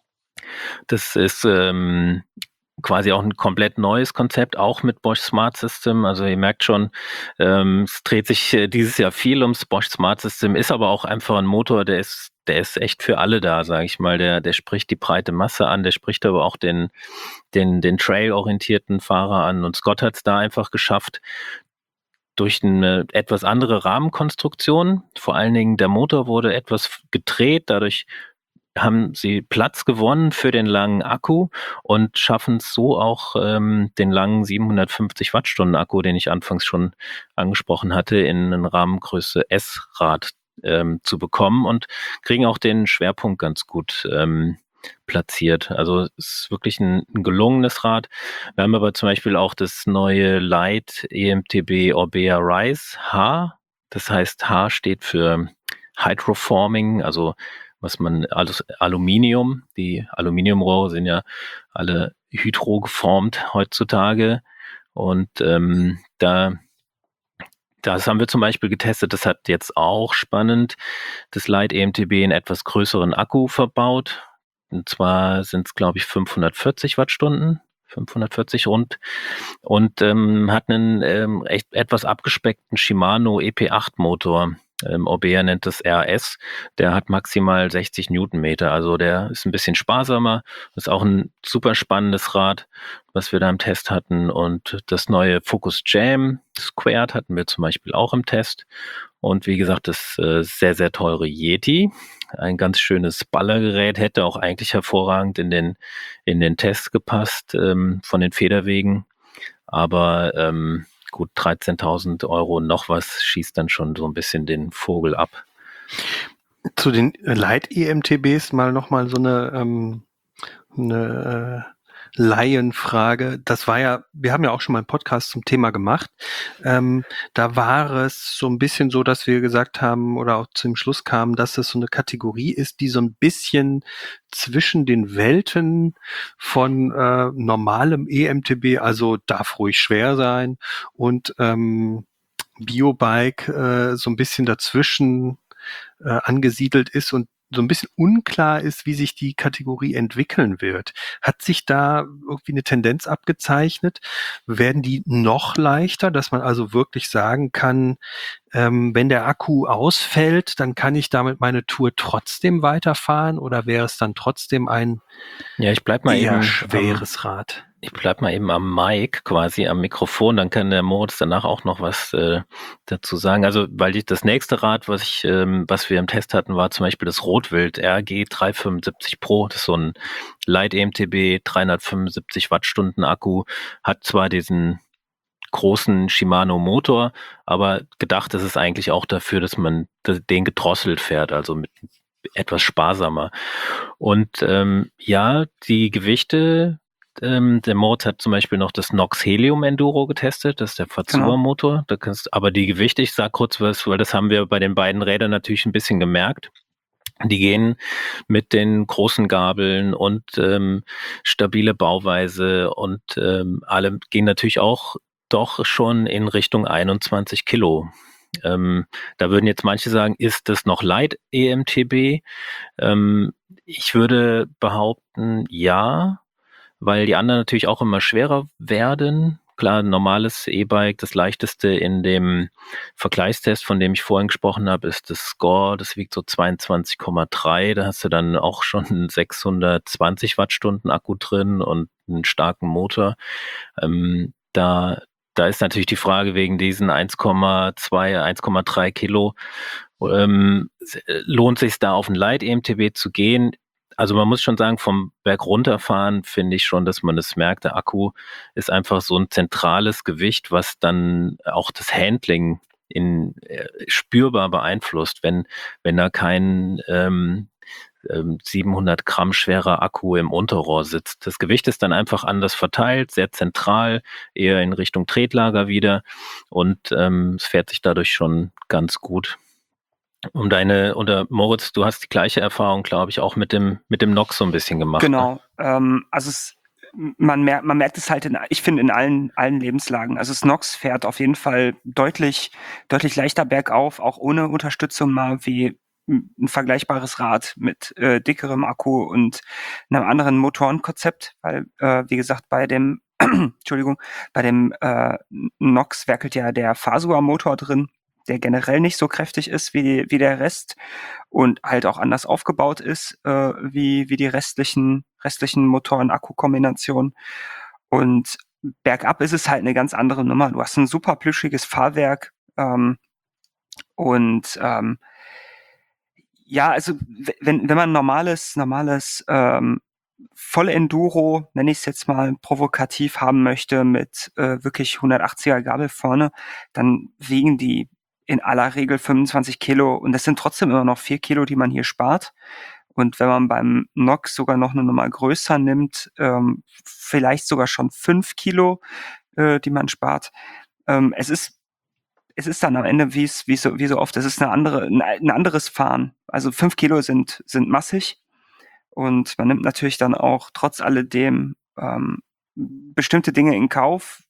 Das ist quasi auch ein komplett neues Konzept, auch mit Bosch Smart System. Also ihr merkt schon, es dreht sich dieses Jahr viel ums Bosch Smart System, ist aber auch einfach ein Motor, der ist echt für alle da, sage ich mal. Der spricht die breite Masse an, der spricht aber auch den trail-orientierten Fahrer an. Und Scott hat es da einfach geschafft, durch eine etwas andere Rahmenkonstruktion, vor allen Dingen der Motor wurde etwas gedreht, dadurch haben sie Platz gewonnen für den langen Akku und schaffen es so auch, den langen 750 Wattstunden Akku, den ich anfangs schon angesprochen hatte, in einen Rahmengröße S-Rad zu bekommen und kriegen auch den Schwerpunkt ganz gut platziert. Also es ist wirklich ein gelungenes Rad. Wir haben aber zum Beispiel auch das neue Light EMTB Orbea Rise H. Das heißt, H steht für Hydroforming, also was man alles Aluminium, die Aluminiumrohre sind ja alle hydro geformt heutzutage und da Das haben wir zum Beispiel getestet. Das hat jetzt auch spannend das Light EMTB einen etwas größeren Akku verbaut. Und zwar sind es, glaube ich, 540 Wattstunden, 540 rund. Und hat einen etwas abgespeckten Shimano EP8-Motor. Orbea nennt das RS. Der hat maximal 60 Newtonmeter. Also der ist ein bisschen sparsamer. Das ist auch ein super spannendes Rad, was wir da im Test hatten. Und das neue Focus Jam Squared hatten wir zum Beispiel auch im Test. Und wie gesagt, das sehr, sehr teure Yeti. Ein ganz schönes Ballergerät, hätte auch eigentlich hervorragend in den Test gepasst von den Federwegen. Aber gut, 13.000 Euro noch was schießt dann schon so ein bisschen den Vogel ab. Zu den Light-EMTBs nochmal so eine Laienfrage. Das war ja, wir haben ja auch schon mal einen Podcast zum Thema gemacht. Da war es so ein bisschen so, dass wir gesagt haben oder auch zum Schluss kamen, dass es so eine Kategorie ist, die so ein bisschen zwischen den Welten von normalem EMTB, also darf ruhig schwer sein, und Biobike so ein bisschen dazwischen angesiedelt ist und so ein bisschen unklar ist, wie sich die Kategorie entwickeln wird. Hat sich da irgendwie eine Tendenz abgezeichnet? Werden die noch leichter, dass man also wirklich sagen kann, wenn der Akku ausfällt, dann kann ich damit meine Tour trotzdem weiterfahren, oder wäre es dann trotzdem ein ich bleib mal eher eben schweres Rad? Ich bleib mal eben am Mic, quasi am Mikrofon, dann kann der Moritz danach auch noch was dazu sagen. Also, weil das nächste Rad, was wir im Test hatten, war zum Beispiel das Rotwild RG 375 Pro. Das ist so ein Light EMTB, 375 Wattstunden Akku, hat zwar diesen großen Shimano Motor, aber gedacht ist es eigentlich auch dafür, dass man den gedrosselt fährt, also mit etwas sparsamer. Und die Gewichte, der Moritz hat zum Beispiel noch das Nox Helium Enduro getestet, das ist der Fazua-Motor. Aber die Gewichte, ich sag kurz was, weil das haben wir bei den beiden Rädern natürlich ein bisschen gemerkt. Die gehen mit den großen Gabeln und stabile Bauweise und alle gehen natürlich auch doch schon in Richtung 21 Kilo. Da würden jetzt manche sagen, ist das noch Light EMTB? Ich würde behaupten, ja, weil die anderen natürlich auch immer schwerer werden. Klar, ein normales E-Bike, das leichteste in dem Vergleichstest, von dem ich vorhin gesprochen habe, ist das Score, das wiegt so 22,3. Da hast du dann auch schon 620 Wattstunden Akku drin und einen starken Motor. Da ist natürlich die Frage wegen diesen 1,2, 1,3 Kilo, lohnt sich da auf ein Light EMTB zu gehen? Also man muss schon sagen, vom Berg runterfahren finde ich schon, dass man das merkt. Der Akku ist einfach so ein zentrales Gewicht, was dann auch das Handling spürbar beeinflusst, wenn da kein 700 Gramm schwerer Akku im Unterrohr sitzt. Das Gewicht ist dann einfach anders verteilt, sehr zentral, eher in Richtung Tretlager wieder, und es fährt sich dadurch schon ganz gut. Oder Moritz, du hast die gleiche Erfahrung, glaube ich, auch mit dem Nox so ein bisschen gemacht. Genau. Ne? Also man merkt es halt ich finde in allen Lebenslagen. Also das Nox fährt auf jeden Fall deutlich leichter bergauf, auch ohne Unterstützung mal wie ein vergleichbares Rad mit dickerem Akku und einem anderen Motorenkonzept, weil wie gesagt bei dem bei dem Nox werkelt ja der Fazua-Motor drin, der generell nicht so kräftig ist wie der Rest und halt auch anders aufgebaut ist wie die restlichen Motoren-Akku-Kombinationen. Und bergab ist es halt eine ganz andere Nummer. Du hast ein super plüschiges Fahrwerk ja, also wenn man normales volle Enduro, nenne ich es jetzt mal provokativ, haben möchte mit wirklich 180er Gabel vorne, dann wiegen die in aller Regel 25 Kilo und das sind trotzdem immer noch 4 Kilo, die man hier spart. Und wenn man beim Nox sogar noch eine Nummer größer nimmt, vielleicht sogar schon 5 Kilo, die man spart. Es ist dann am Ende, wie so oft, es ist ein anderes Fahren. Also 5 Kilo sind massig und man nimmt natürlich dann auch trotz alledem bestimmte Dinge in Kauf,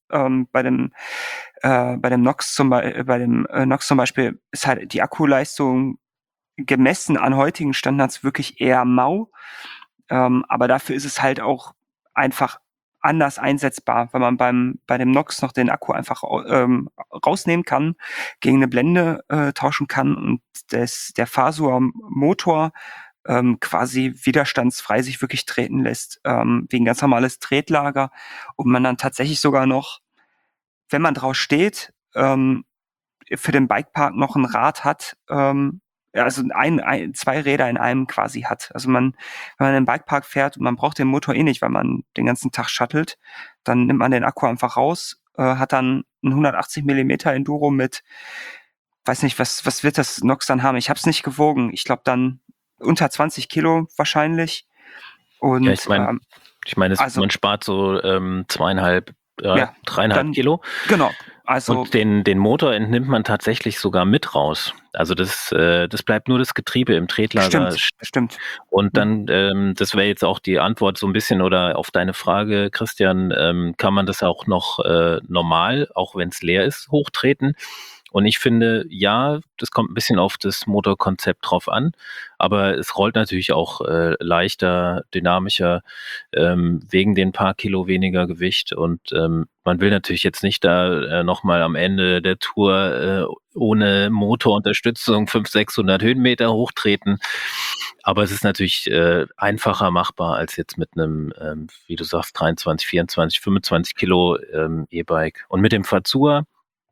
Bei dem Nox zum Beispiel ist halt die Akkuleistung gemessen an heutigen Standards wirklich eher mau. Aber dafür ist es halt auch einfach anders einsetzbar, weil man bei dem Nox noch den Akku einfach rausnehmen kann, gegen eine Blende tauschen kann und der Fasur-Motor quasi widerstandsfrei sich wirklich treten lässt, wie ein ganz normales Tretlager, und man dann tatsächlich sogar noch, wenn man drauf steht, für den Bikepark noch ein Rad hat, also zwei Räder in einem quasi hat. Also wenn man in den Bikepark fährt und man braucht den Motor nicht, weil man den ganzen Tag shuttelt, dann nimmt man den Akku einfach raus, hat dann ein 180 Millimeter Enduro mit, weiß nicht, was wird das Nox dann haben? Ich habe es nicht gewogen. Ich glaube dann unter 20 Kilo wahrscheinlich. Und ich meine, man spart so 2,5, 3,5 Kilo. Genau. Also, und den Motor entnimmt man tatsächlich sogar mit raus. Also das bleibt nur das Getriebe im Tretlager. Stimmt. Und dann, das wäre jetzt auch die Antwort so ein bisschen, oder auf deine Frage, Christian, kann man das auch noch normal, auch wenn es leer ist, hochtreten? Und ich finde, ja, das kommt ein bisschen auf das Motorkonzept drauf an, aber es rollt natürlich auch leichter, dynamischer, wegen den paar Kilo weniger Gewicht. Und man will natürlich jetzt nicht da nochmal am Ende der Tour ohne Motorunterstützung 500, 600 Höhenmeter hochtreten. Aber es ist natürlich einfacher machbar als jetzt mit einem, wie du sagst, 23, 24, 25 Kilo E-Bike. Und mit dem Fazua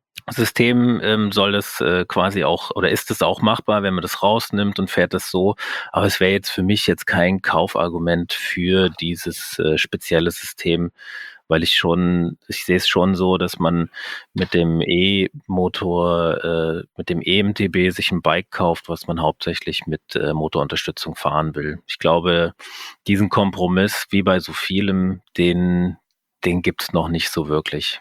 System soll das quasi auch, oder ist es auch machbar, wenn man das rausnimmt und fährt das so. Aber es wäre jetzt für mich jetzt kein Kaufargument für dieses spezielle System, weil ich sehe es schon so, dass man mit dem E-Motor, mit dem EMTB sich ein Bike kauft, was man hauptsächlich mit Motorunterstützung fahren will. Ich glaube, diesen Kompromiss, wie bei so vielem, den gibt's noch nicht so wirklich.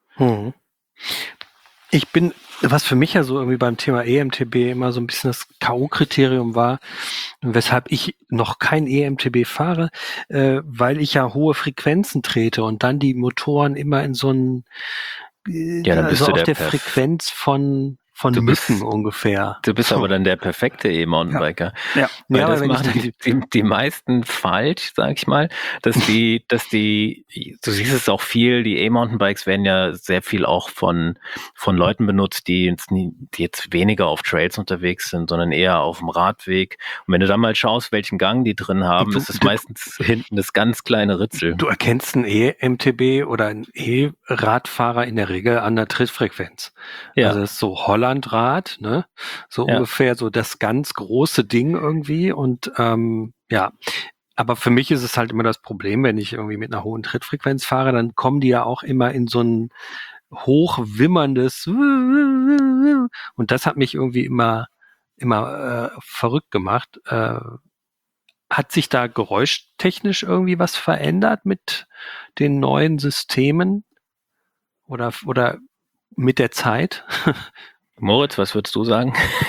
Was für mich ja so irgendwie beim Thema EMTB immer so ein bisschen das K.O.-Kriterium war, weshalb ich noch kein EMTB fahre, weil ich ja hohe Frequenzen trete und dann die Motoren immer in so einen, dann bist also du auf der Frequenz von Mücken ungefähr. Du bist aber dann der perfekte E-Mountainbiker. Ja. Weil Ja, das machen die meisten falsch, sag ich mal, dass die, du siehst es auch viel, die E-Mountainbikes werden ja sehr viel auch von Leuten benutzt, die jetzt weniger auf Trails unterwegs sind, sondern eher auf dem Radweg. Und wenn du dann mal schaust, welchen Gang die drin haben, ist es meistens hinten das ganz kleine Ritzel. Du erkennst einen E-MTB oder einen E-Radfahrer in der Regel an der Trittfrequenz. Ja. Also das ist so Hollandrad, ne? So ungefähr so das ganz große Ding irgendwie. Und aber für mich ist es halt immer das Problem, wenn ich irgendwie mit einer hohen Trittfrequenz fahre, dann kommen die ja auch immer in so ein hochwimmerndes und das hat mich irgendwie immer verrückt gemacht. Hat sich da geräuschtechnisch irgendwie was verändert mit den neuen Systemen oder mit der Zeit? Moritz, was würdest du sagen?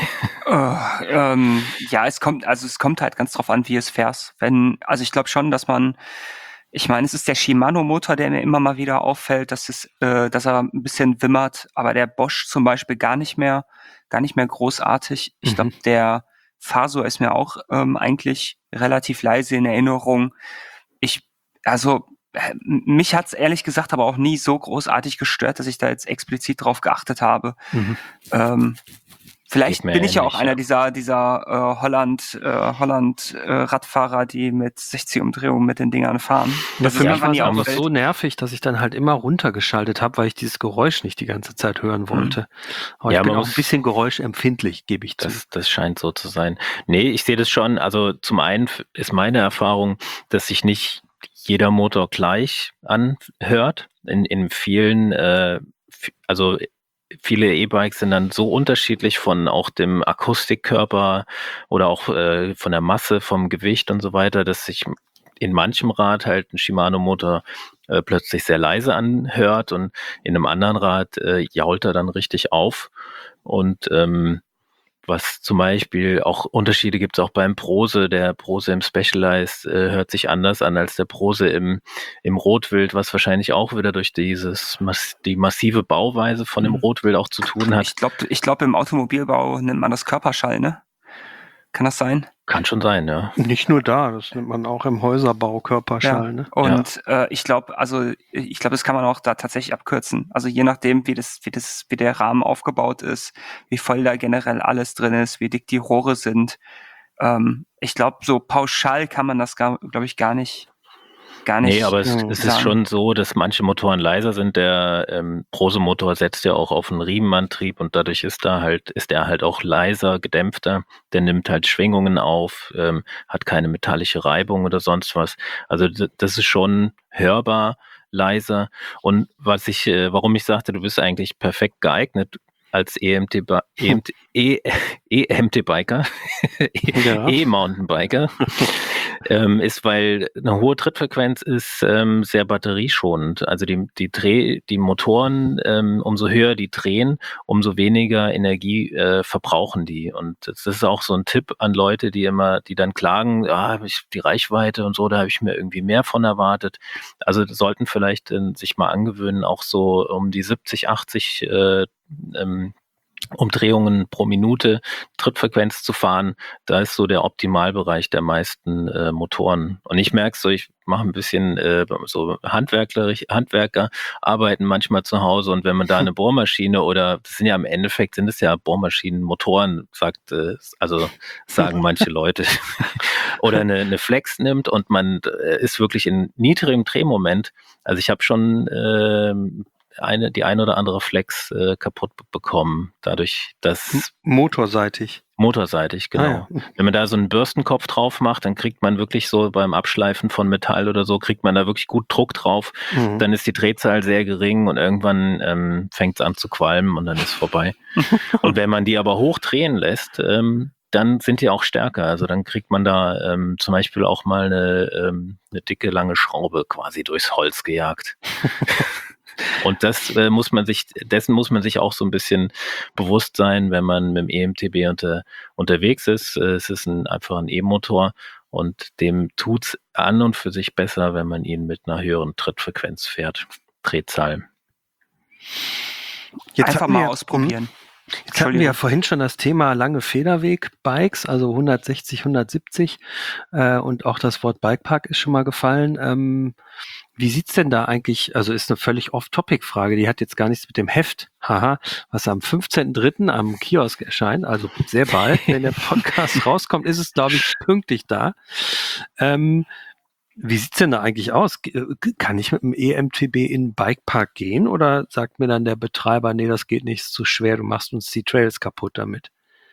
Es kommt halt ganz drauf an, wie es fährst. Ich glaube schon, dass es ist der Shimano-Motor, der mir immer mal wieder auffällt, dass er ein bisschen wimmert, aber der Bosch zum Beispiel gar nicht mehr großartig. Ich glaube, der Fasur ist mir auch eigentlich relativ leise in Erinnerung. Mich hat's ehrlich gesagt aber auch nie so großartig gestört, dass ich da jetzt explizit drauf geachtet habe. Vielleicht bin ich ja auch einer dieser Holland-Radfahrer, die mit 60 Umdrehungen mit den Dingern fahren. Ja, für mich war es einfach so nervig, dass ich dann halt immer runtergeschaltet habe, weil ich dieses Geräusch nicht die ganze Zeit hören wollte. Aber ich bin auch ein bisschen geräuschempfindlich, gebe ich zu. Das scheint so zu sein. Nee, ich sehe das schon. Also zum einen ist meine Erfahrung, dass sich nicht jeder Motor gleich anhört. In vielen, viele E-Bikes sind dann so unterschiedlich von auch dem Akustikkörper oder auch von der Masse, vom Gewicht und so weiter, dass sich in manchem Rad halt ein Shimano-Motor plötzlich sehr leise anhört und in einem anderen Rad jault er dann richtig auf. Und was zum Beispiel auch Unterschiede gibt es auch beim Prose. Der Prose im Specialized hört sich anders an als der Prose im Rotwild, was wahrscheinlich auch wieder durch die massive Bauweise von dem Rotwild auch zu tun hat. Ich glaube, im Automobilbau nennt man das Körperschall, ne? Kann das sein? Kann schon sein, ja. Nicht nur da, das nennt man auch im Häuserbau Körperschall. Ja. Ne? Und ich glaube, das kann man auch da tatsächlich abkürzen. Also je nachdem, wie der Rahmen aufgebaut ist, wie voll da generell alles drin ist, wie dick die Rohre sind. Ich glaube, so pauschal kann man das, glaube ich, gar nicht. Nee, aber es ist schon so, dass manche Motoren leiser sind. Der Prose-Motor setzt ja auch auf einen Riemenantrieb und dadurch ist er halt auch leiser, gedämpfter. Der nimmt halt Schwingungen auf, hat keine metallische Reibung oder sonst was. Also das ist schon hörbar leiser. Und warum ich sagte, du bist eigentlich perfekt geeignet als EMT-Biker, E-Mountainbiker, ist, weil eine hohe Trittfrequenz ist sehr batterieschonend. Also die Motoren, umso höher die drehen, umso weniger Energie verbrauchen die. Und das ist auch so ein Tipp an Leute, die dann klagen, die Reichweite und so, da habe ich mir irgendwie mehr von erwartet. Also sollten vielleicht sich mal angewöhnen, auch so um die 70, 80 Umdrehungen pro Minute Trittfrequenz zu fahren, da ist so der Optimalbereich der meisten Motoren. Und ich merke so, ich mache ein bisschen so Handwerker arbeiten manchmal zu Hause und wenn man da eine Bohrmaschine oder, das sind ja im Endeffekt, sind es ja Bohrmaschinen, Motoren, sagen manche Leute, oder eine Flex nimmt und man ist wirklich in niedrigem Drehmoment. Also ich habe schon die ein oder andere Flex kaputt bekommen, dadurch, dass... Motorseitig, genau. Ja. Wenn man da so einen Bürstenkopf drauf macht, dann kriegt man wirklich so beim Abschleifen von Metall oder so, kriegt man da wirklich gut Druck drauf. Dann ist die Drehzahl sehr gering und irgendwann fängt es an zu qualmen und dann ist es vorbei. Und wenn man die aber hochdrehen lässt, dann sind die auch stärker. Also dann kriegt man da zum Beispiel auch mal eine dicke, lange Schraube quasi durchs Holz gejagt. Und dessen muss man sich auch so ein bisschen bewusst sein, wenn man mit dem EMTB unterwegs ist. Es ist einfach ein E-Motor und dem tut's an und für sich besser, wenn man ihn mit einer höheren Trittfrequenz fährt. Drehzahl. Jetzt einfach mal ausprobieren. Jetzt hatten wir ja vorhin schon das Thema lange Federweg-Bikes, also 160, 170 und auch das Wort Bikepark ist schon mal gefallen. Wie sieht's denn da eigentlich, also ist eine völlig Off-Topic-Frage, die hat jetzt gar nichts mit dem Heft, was am 15.03. am Kiosk erscheint, also sehr bald, wenn der Podcast rauskommt, ist es, glaube ich, pünktlich da. Wie sieht's denn da eigentlich aus? Kann ich mit dem EMTB in den Bikepark gehen oder sagt mir dann der Betreiber, nee, das geht nicht, ist zu schwer, du machst uns die Trails kaputt damit?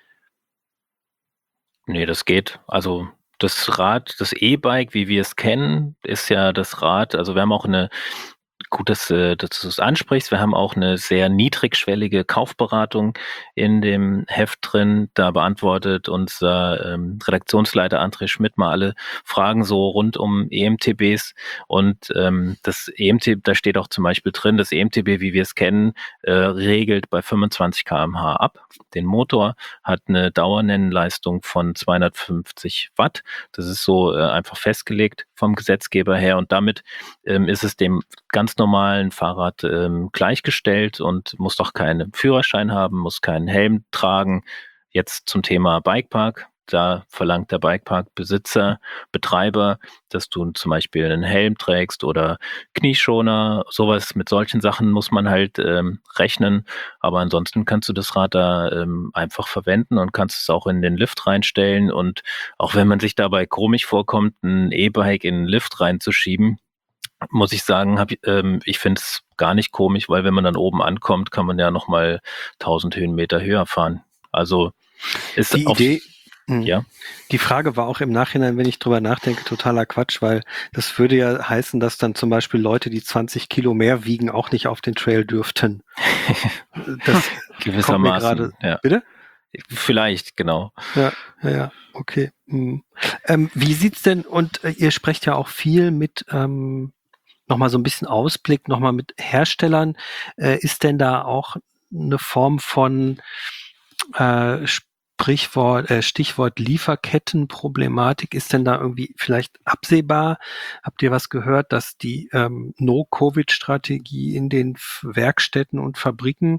Nee, das geht. Also das Rad, das E-Bike, wie wir es kennen, ist ja das Rad, also wir haben auch gut, dass du es ansprichst. Wir haben auch eine sehr niedrigschwellige Kaufberatung in dem Heft drin. Da beantwortet unser Redaktionsleiter André Schmidt mal alle Fragen so rund um EMTBs. Und das EMTB, da steht auch zum Beispiel drin, das EMTB, wie wir es kennen, regelt bei 25 km/h ab. Den Motor hat eine Dauernennleistung von 250 Watt. Das ist so einfach festgelegt vom Gesetzgeber her. Und damit ist es dem ganz normalen Fahrrad gleichgestellt und muss doch keinen Führerschein haben, muss keinen Helm tragen. Jetzt zum Thema Bikepark. Da verlangt der Bikepark-Besitzer, Betreiber, dass du zum Beispiel einen Helm trägst oder Knieschoner, sowas. Mit solchen Sachen muss man halt rechnen. Aber ansonsten kannst du das Rad da einfach verwenden und kannst es auch in den Lift reinstellen. Und auch wenn man sich dabei komisch vorkommt, ein E-Bike in den Lift reinzuschieben, muss ich sagen, ich finde es gar nicht komisch, weil wenn man dann oben ankommt, kann man ja nochmal 1000 Höhenmeter höher fahren. Also ist die Idee. Ja. Die Frage war auch im Nachhinein, wenn ich drüber nachdenke, totaler Quatsch, weil das würde ja heißen, dass dann zum Beispiel Leute, die 20 Kilo mehr wiegen, auch nicht auf den Trail dürften. Das gewissermaßen. Ja. Bitte? Vielleicht, genau. Ja, okay. Wie sieht's denn, und ihr sprecht ja auch viel mit nochmal so ein bisschen Ausblick, nochmal mit Herstellern, ist denn da auch eine Form von Stichwort Lieferkettenproblematik, ist denn da irgendwie vielleicht absehbar? Habt ihr was gehört, dass die No-Covid-Strategie in den Werkstätten und Fabriken,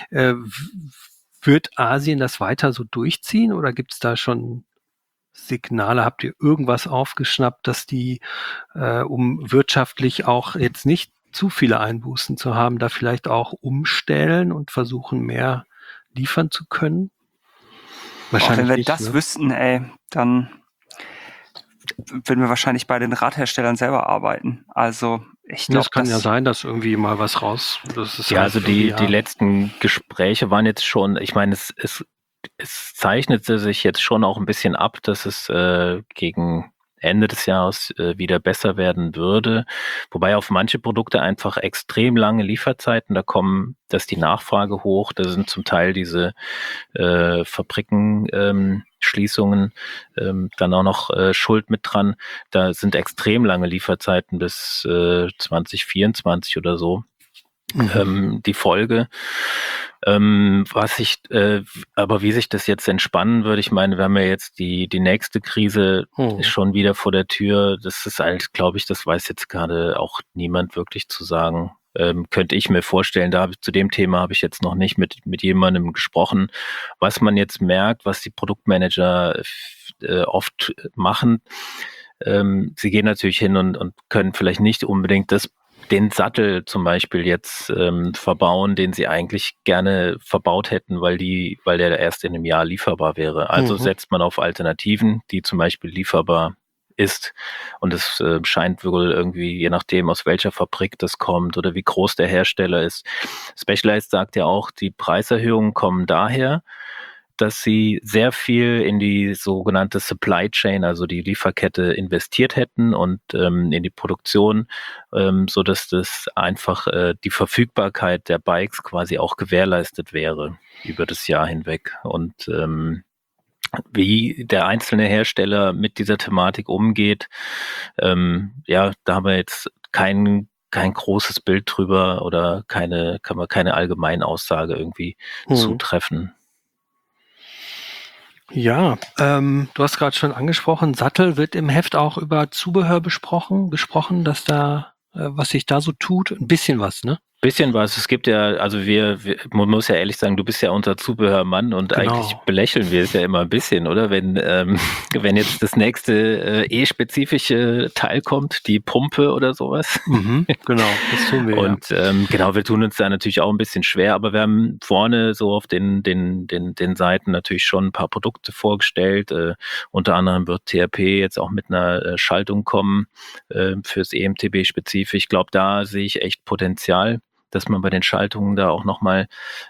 wird Asien das weiter so durchziehen oder gibt es da schon Signale? Habt ihr irgendwas aufgeschnappt, dass die, um wirtschaftlich auch jetzt nicht zu viele Einbußen zu haben, da vielleicht auch umstellen und versuchen, mehr liefern zu können? Wahrscheinlich wenn wir nicht, das ne? wüssten, dann würden wir wahrscheinlich bei den Radherstellern selber arbeiten. Also ich Ja, es glaube, kann ja sein, dass irgendwie mal was das ist Ja, halt also irgendwie, die letzten Gespräche waren jetzt schon, ich meine, es zeichnete sich jetzt schon auch ein bisschen ab, dass es gegen Ende des Jahres wieder besser werden würde. Wobei auf manche Produkte einfach extrem lange Lieferzeiten, da ist die Nachfrage hoch, da sind zum Teil diese Fabriken Schließungen dann auch noch schuld mit dran. Da sind extrem lange Lieferzeiten bis 2024 oder so. Die Folge. Aber wie sich das jetzt entspannen würde, ich meine, wir haben ja jetzt die nächste Krise ist schon wieder vor der Tür. Das ist halt, glaube ich, das weiß jetzt gerade auch niemand wirklich zu sagen. Könnte ich mir vorstellen, zu dem Thema habe ich jetzt noch nicht mit jemandem gesprochen. Was man jetzt merkt, was die Produktmanager oft machen, sie gehen natürlich hin und können vielleicht nicht unbedingt den Sattel zum Beispiel jetzt verbauen, den sie eigentlich gerne verbaut hätten, weil der erst in einem Jahr lieferbar wäre. Also setzt man auf Alternativen, die zum Beispiel lieferbar ist. Und es scheint wohl irgendwie, je nachdem, aus welcher Fabrik das kommt oder wie groß der Hersteller ist. Specialized sagt ja auch, die Preiserhöhungen kommen daher, dass sie sehr viel in die sogenannte Supply Chain, also die Lieferkette, investiert hätten und in die Produktion, so dass das einfach die Verfügbarkeit der Bikes quasi auch gewährleistet wäre über das Jahr hinweg. Und wie der einzelne Hersteller mit dieser Thematik umgeht, da haben wir jetzt kein großes Bild drüber oder kann man keine Allgemeinaussage irgendwie zutreffen. Ja, du hast gerade schon angesprochen, Sattel wird im Heft auch über Zubehör gesprochen, dass da, was sich da so tut, ein bisschen was, ne? Bisschen was. Es gibt ja, also man muss ja ehrlich sagen, du bist ja unser Zubehörmann und eigentlich belächeln wir es ja immer ein bisschen, oder? Wenn jetzt das nächste spezifische Teil kommt, die Pumpe oder sowas. Genau, das tun wir. Und genau, wir tun uns da natürlich auch ein bisschen schwer, aber wir haben vorne so auf den Seiten natürlich schon ein paar Produkte vorgestellt. Unter anderem wird TRP jetzt auch mit einer Schaltung kommen fürs EMTB spezifisch. Ich glaube, da sehe ich echt Potenzial, dass man bei den Schaltungen da auch nochmal,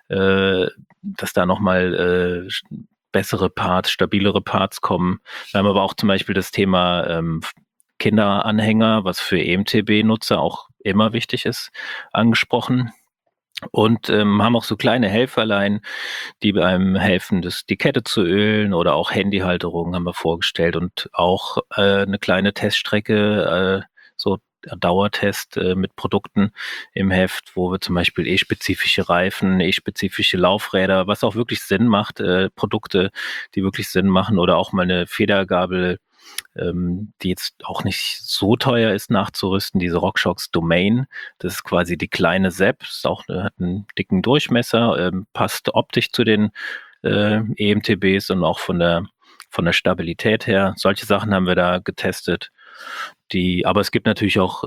dass da nochmal bessere Parts, stabilere Parts kommen. Wir haben aber auch zum Beispiel das Thema Kinderanhänger, was für EMTB-Nutzer auch immer wichtig ist, angesprochen. Und haben auch so kleine Helferlein, die beim helfen, die Kette zu ölen oder auch Handyhalterungen haben wir vorgestellt und auch eine kleine Teststrecke, so Dauertest mit Produkten im Heft, wo wir zum Beispiel spezifische Reifen, spezifische Laufräder, was auch wirklich Sinn macht, Produkte, die wirklich Sinn machen oder auch mal eine Federgabel, die jetzt auch nicht so teuer ist nachzurüsten, diese RockShox Domain. Das ist quasi die kleine Sepp, hat einen dicken Durchmesser, passt optisch zu den EMTBs und auch von der Stabilität her. Solche Sachen haben wir da getestet. Aber es gibt natürlich auch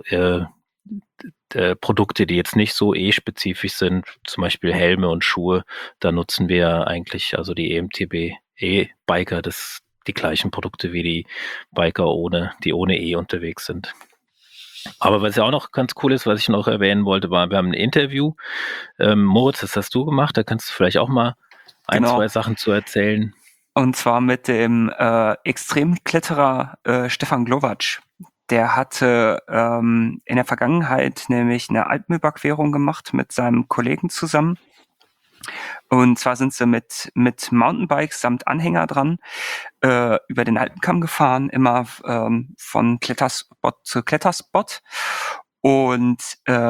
Produkte, die jetzt nicht so spezifisch sind, zum Beispiel Helme und Schuhe. Da nutzen wir eigentlich, also die EMTB Biker, die gleichen Produkte wie die Biker die ohne unterwegs sind. Aber was ja auch noch ganz cool ist, was ich noch erwähnen wollte, wir haben ein Interview. Moritz, das hast du gemacht, da kannst du vielleicht auch mal zwei Sachen zu erzählen. Und zwar mit dem Extremkletterer Stefan Glowacz. Der hatte in der Vergangenheit nämlich eine Alpenüberquerung gemacht mit seinem Kollegen zusammen. Und zwar sind sie mit Mountainbikes samt Anhänger dran über den Alpenkamm gefahren, immer von Kletterspot zu Kletterspot. Und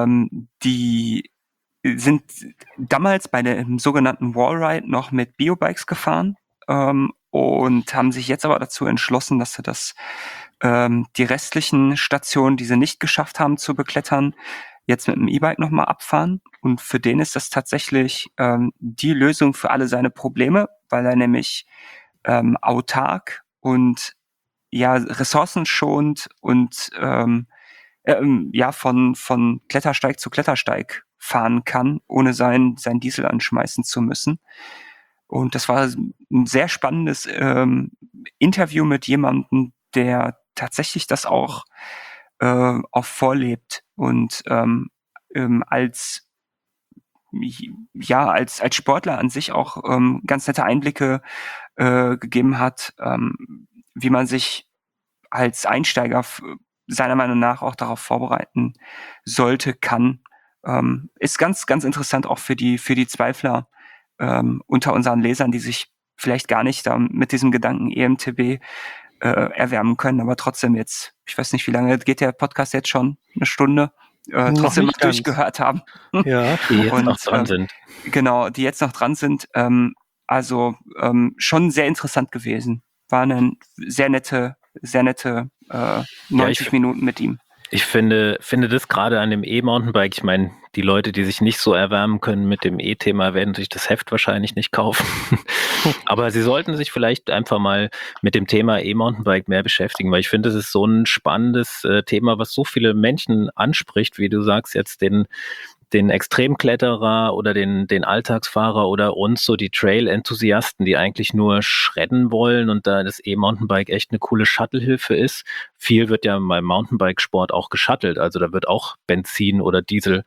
die sind damals bei dem sogenannten Wallride noch mit Biobikes gefahren. und haben sich jetzt aber dazu entschlossen, dass sie die restlichen Stationen, die sie nicht geschafft haben zu beklettern, jetzt mit dem E-Bike nochmal abfahren. Und für den ist das tatsächlich die Lösung für alle seine Probleme, weil er nämlich autark und ressourcenschonend und von Klettersteig zu Klettersteig fahren kann, ohne sein Diesel anschmeißen zu müssen. Und das war ein sehr spannendes Interview mit jemandem, der tatsächlich das auch vorlebt und als Sportler an sich auch ganz nette Einblicke gegeben hat, wie man sich als Einsteiger seiner Meinung nach auch darauf vorbereiten sollte, kann. Ist ganz, ganz interessant auch für die Zweifler unter unseren Lesern, die sich vielleicht gar nicht mit diesem Gedanken EMTB erwärmen können, aber trotzdem jetzt, ich weiß nicht, wie lange geht der Podcast jetzt schon? Eine Stunde? Trotzdem mal durchgehört haben. Ja, die jetzt noch dran sind. Genau, die jetzt noch dran sind. Schon sehr interessant gewesen. War eine sehr nette 90 Minuten mit ihm. Ich finde das gerade an dem E-Mountainbike, ich meine, die Leute, die sich nicht so erwärmen können mit dem E-Thema, werden sich das Heft wahrscheinlich nicht kaufen. Aber sie sollten sich vielleicht einfach mal mit dem Thema E-Mountainbike mehr beschäftigen, weil ich finde, das ist so ein spannendes Thema, was so viele Menschen anspricht, wie du sagst, jetzt den Extremkletterer oder den Alltagsfahrer oder uns, so die Trail-Enthusiasten, die eigentlich nur schredden wollen und da das E-Mountainbike echt eine coole Shuttle-Hilfe ist. Viel wird ja beim Mountainbike-Sport auch geshuttelt, also da wird auch Benzin oder Diesel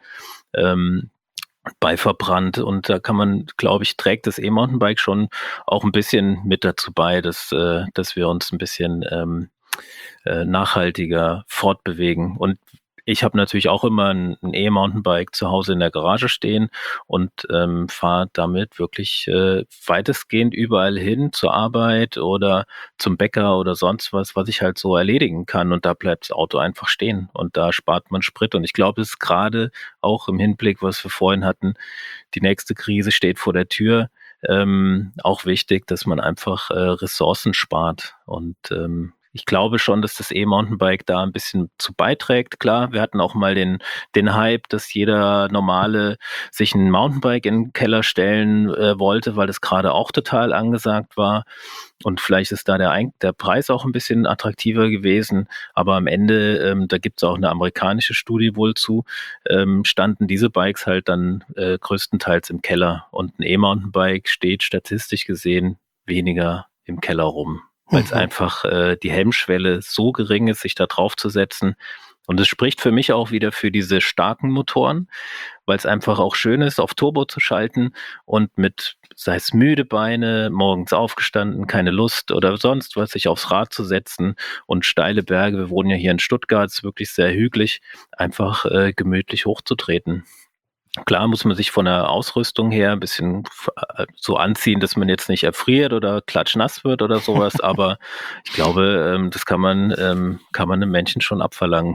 bei verbrannt und da kann man, glaube ich, trägt das E-Mountainbike schon auch ein bisschen mit dazu bei, dass wir uns ein bisschen nachhaltiger fortbewegen. Und ich habe natürlich auch immer ein E-Mountainbike zu Hause in der Garage stehen und fahre damit wirklich weitestgehend überall hin zur Arbeit oder zum Bäcker oder sonst was ich halt so erledigen kann. Und da bleibt das Auto einfach stehen und da spart man Sprit. Und ich glaube, es ist gerade auch im Hinblick, was wir vorhin hatten, die nächste Krise steht vor der Tür, auch wichtig, dass man einfach Ressourcen spart. Und ich glaube schon, dass das E-Mountainbike da ein bisschen zu beiträgt. Klar, wir hatten auch mal den Hype, dass jeder Normale sich ein Mountainbike in den Keller stellen wollte, weil das gerade auch total angesagt war. Und vielleicht ist da der Preis auch ein bisschen attraktiver gewesen. Aber am Ende, da gibt es auch eine amerikanische Studie wohl zu, standen diese Bikes halt dann größtenteils im Keller. Und ein E-Mountainbike steht statistisch gesehen weniger im Keller rum, weil es einfach die Hemmschwelle so gering ist, sich da drauf zu setzen. Und es spricht für mich auch wieder für diese starken Motoren, weil es einfach auch schön ist, auf Turbo zu schalten und mit, sei es müde Beine, morgens aufgestanden, keine Lust oder sonst was, sich aufs Rad zu setzen und steile Berge, wir wohnen ja hier in Stuttgart, es ist wirklich sehr hügelig, einfach gemütlich hochzutreten. Klar muss man sich von der Ausrüstung her ein bisschen so anziehen, dass man jetzt nicht erfriert oder klatschnass wird oder sowas, aber ich glaube, das kann man einem Menschen schon abverlangen.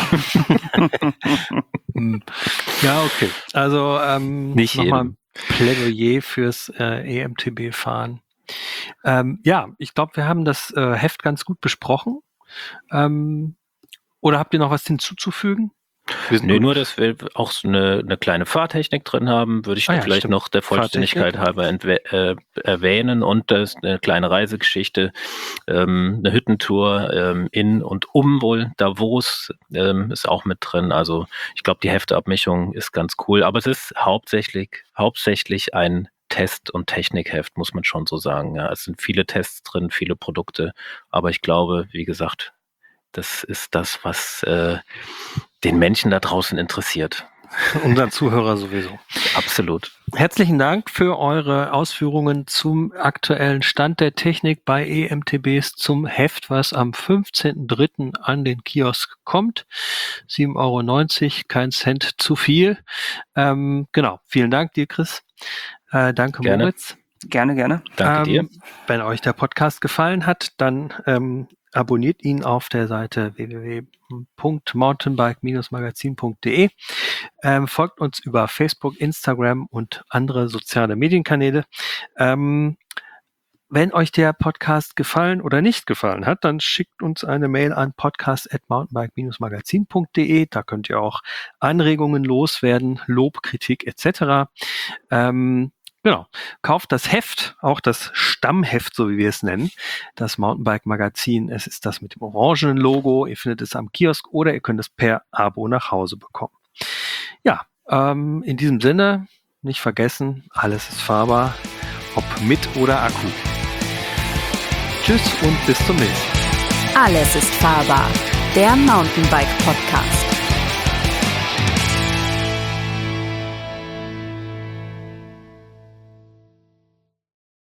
Ja, okay. Also nicht nochmal Plädoyer fürs EMTB-Fahren. Ich glaube, wir haben das Heft ganz gut besprochen. Oder habt ihr noch was hinzuzufügen? Nur, dass wir auch so eine kleine Fahrtechnik drin haben, würde ich vielleicht noch der Vollständigkeit halber erwähnen und das ist eine kleine Reisegeschichte, eine Hüttentour in und um wohl Davos ist auch mit drin. Also ich glaube, die Hefteabmischung ist ganz cool, aber es ist hauptsächlich ein Test- und Technikheft, muss man schon so sagen. Ja, es sind viele Tests drin, viele Produkte, aber ich glaube, wie gesagt, das ist das, was den Menschen da draußen interessiert. Unseren Zuhörer sowieso. Absolut. Herzlichen Dank für eure Ausführungen zum aktuellen Stand der Technik bei EMTBs zum Heft, was am 15.03. an den Kiosk kommt. 7,90 €, kein Cent zu viel. Genau, vielen Dank dir, Chris. Danke, Gerne. Moritz. Gerne. Danke dir. Wenn euch der Podcast gefallen hat, dann abonniert ihn auf der Seite www.mountainbike-magazin.de. Folgt uns über Facebook, Instagram und andere soziale Medienkanäle. wenn euch der Podcast gefallen oder nicht gefallen hat, dann schickt uns eine Mail an podcast@mountainbike-magazin.de. Da könnt ihr auch Anregungen loswerden, Lob, Kritik etc. Genau. Kauft das Heft, auch das Stammheft, so wie wir es nennen, das Mountainbike-Magazin. Es ist das mit dem orangenen Logo. Ihr findet es am Kiosk oder ihr könnt es per Abo nach Hause bekommen. Ja, in diesem Sinne, nicht vergessen, alles ist fahrbar, ob mit oder Akku. Tschüss und bis zum nächsten Mal. Alles ist fahrbar. Der Mountainbike Podcast.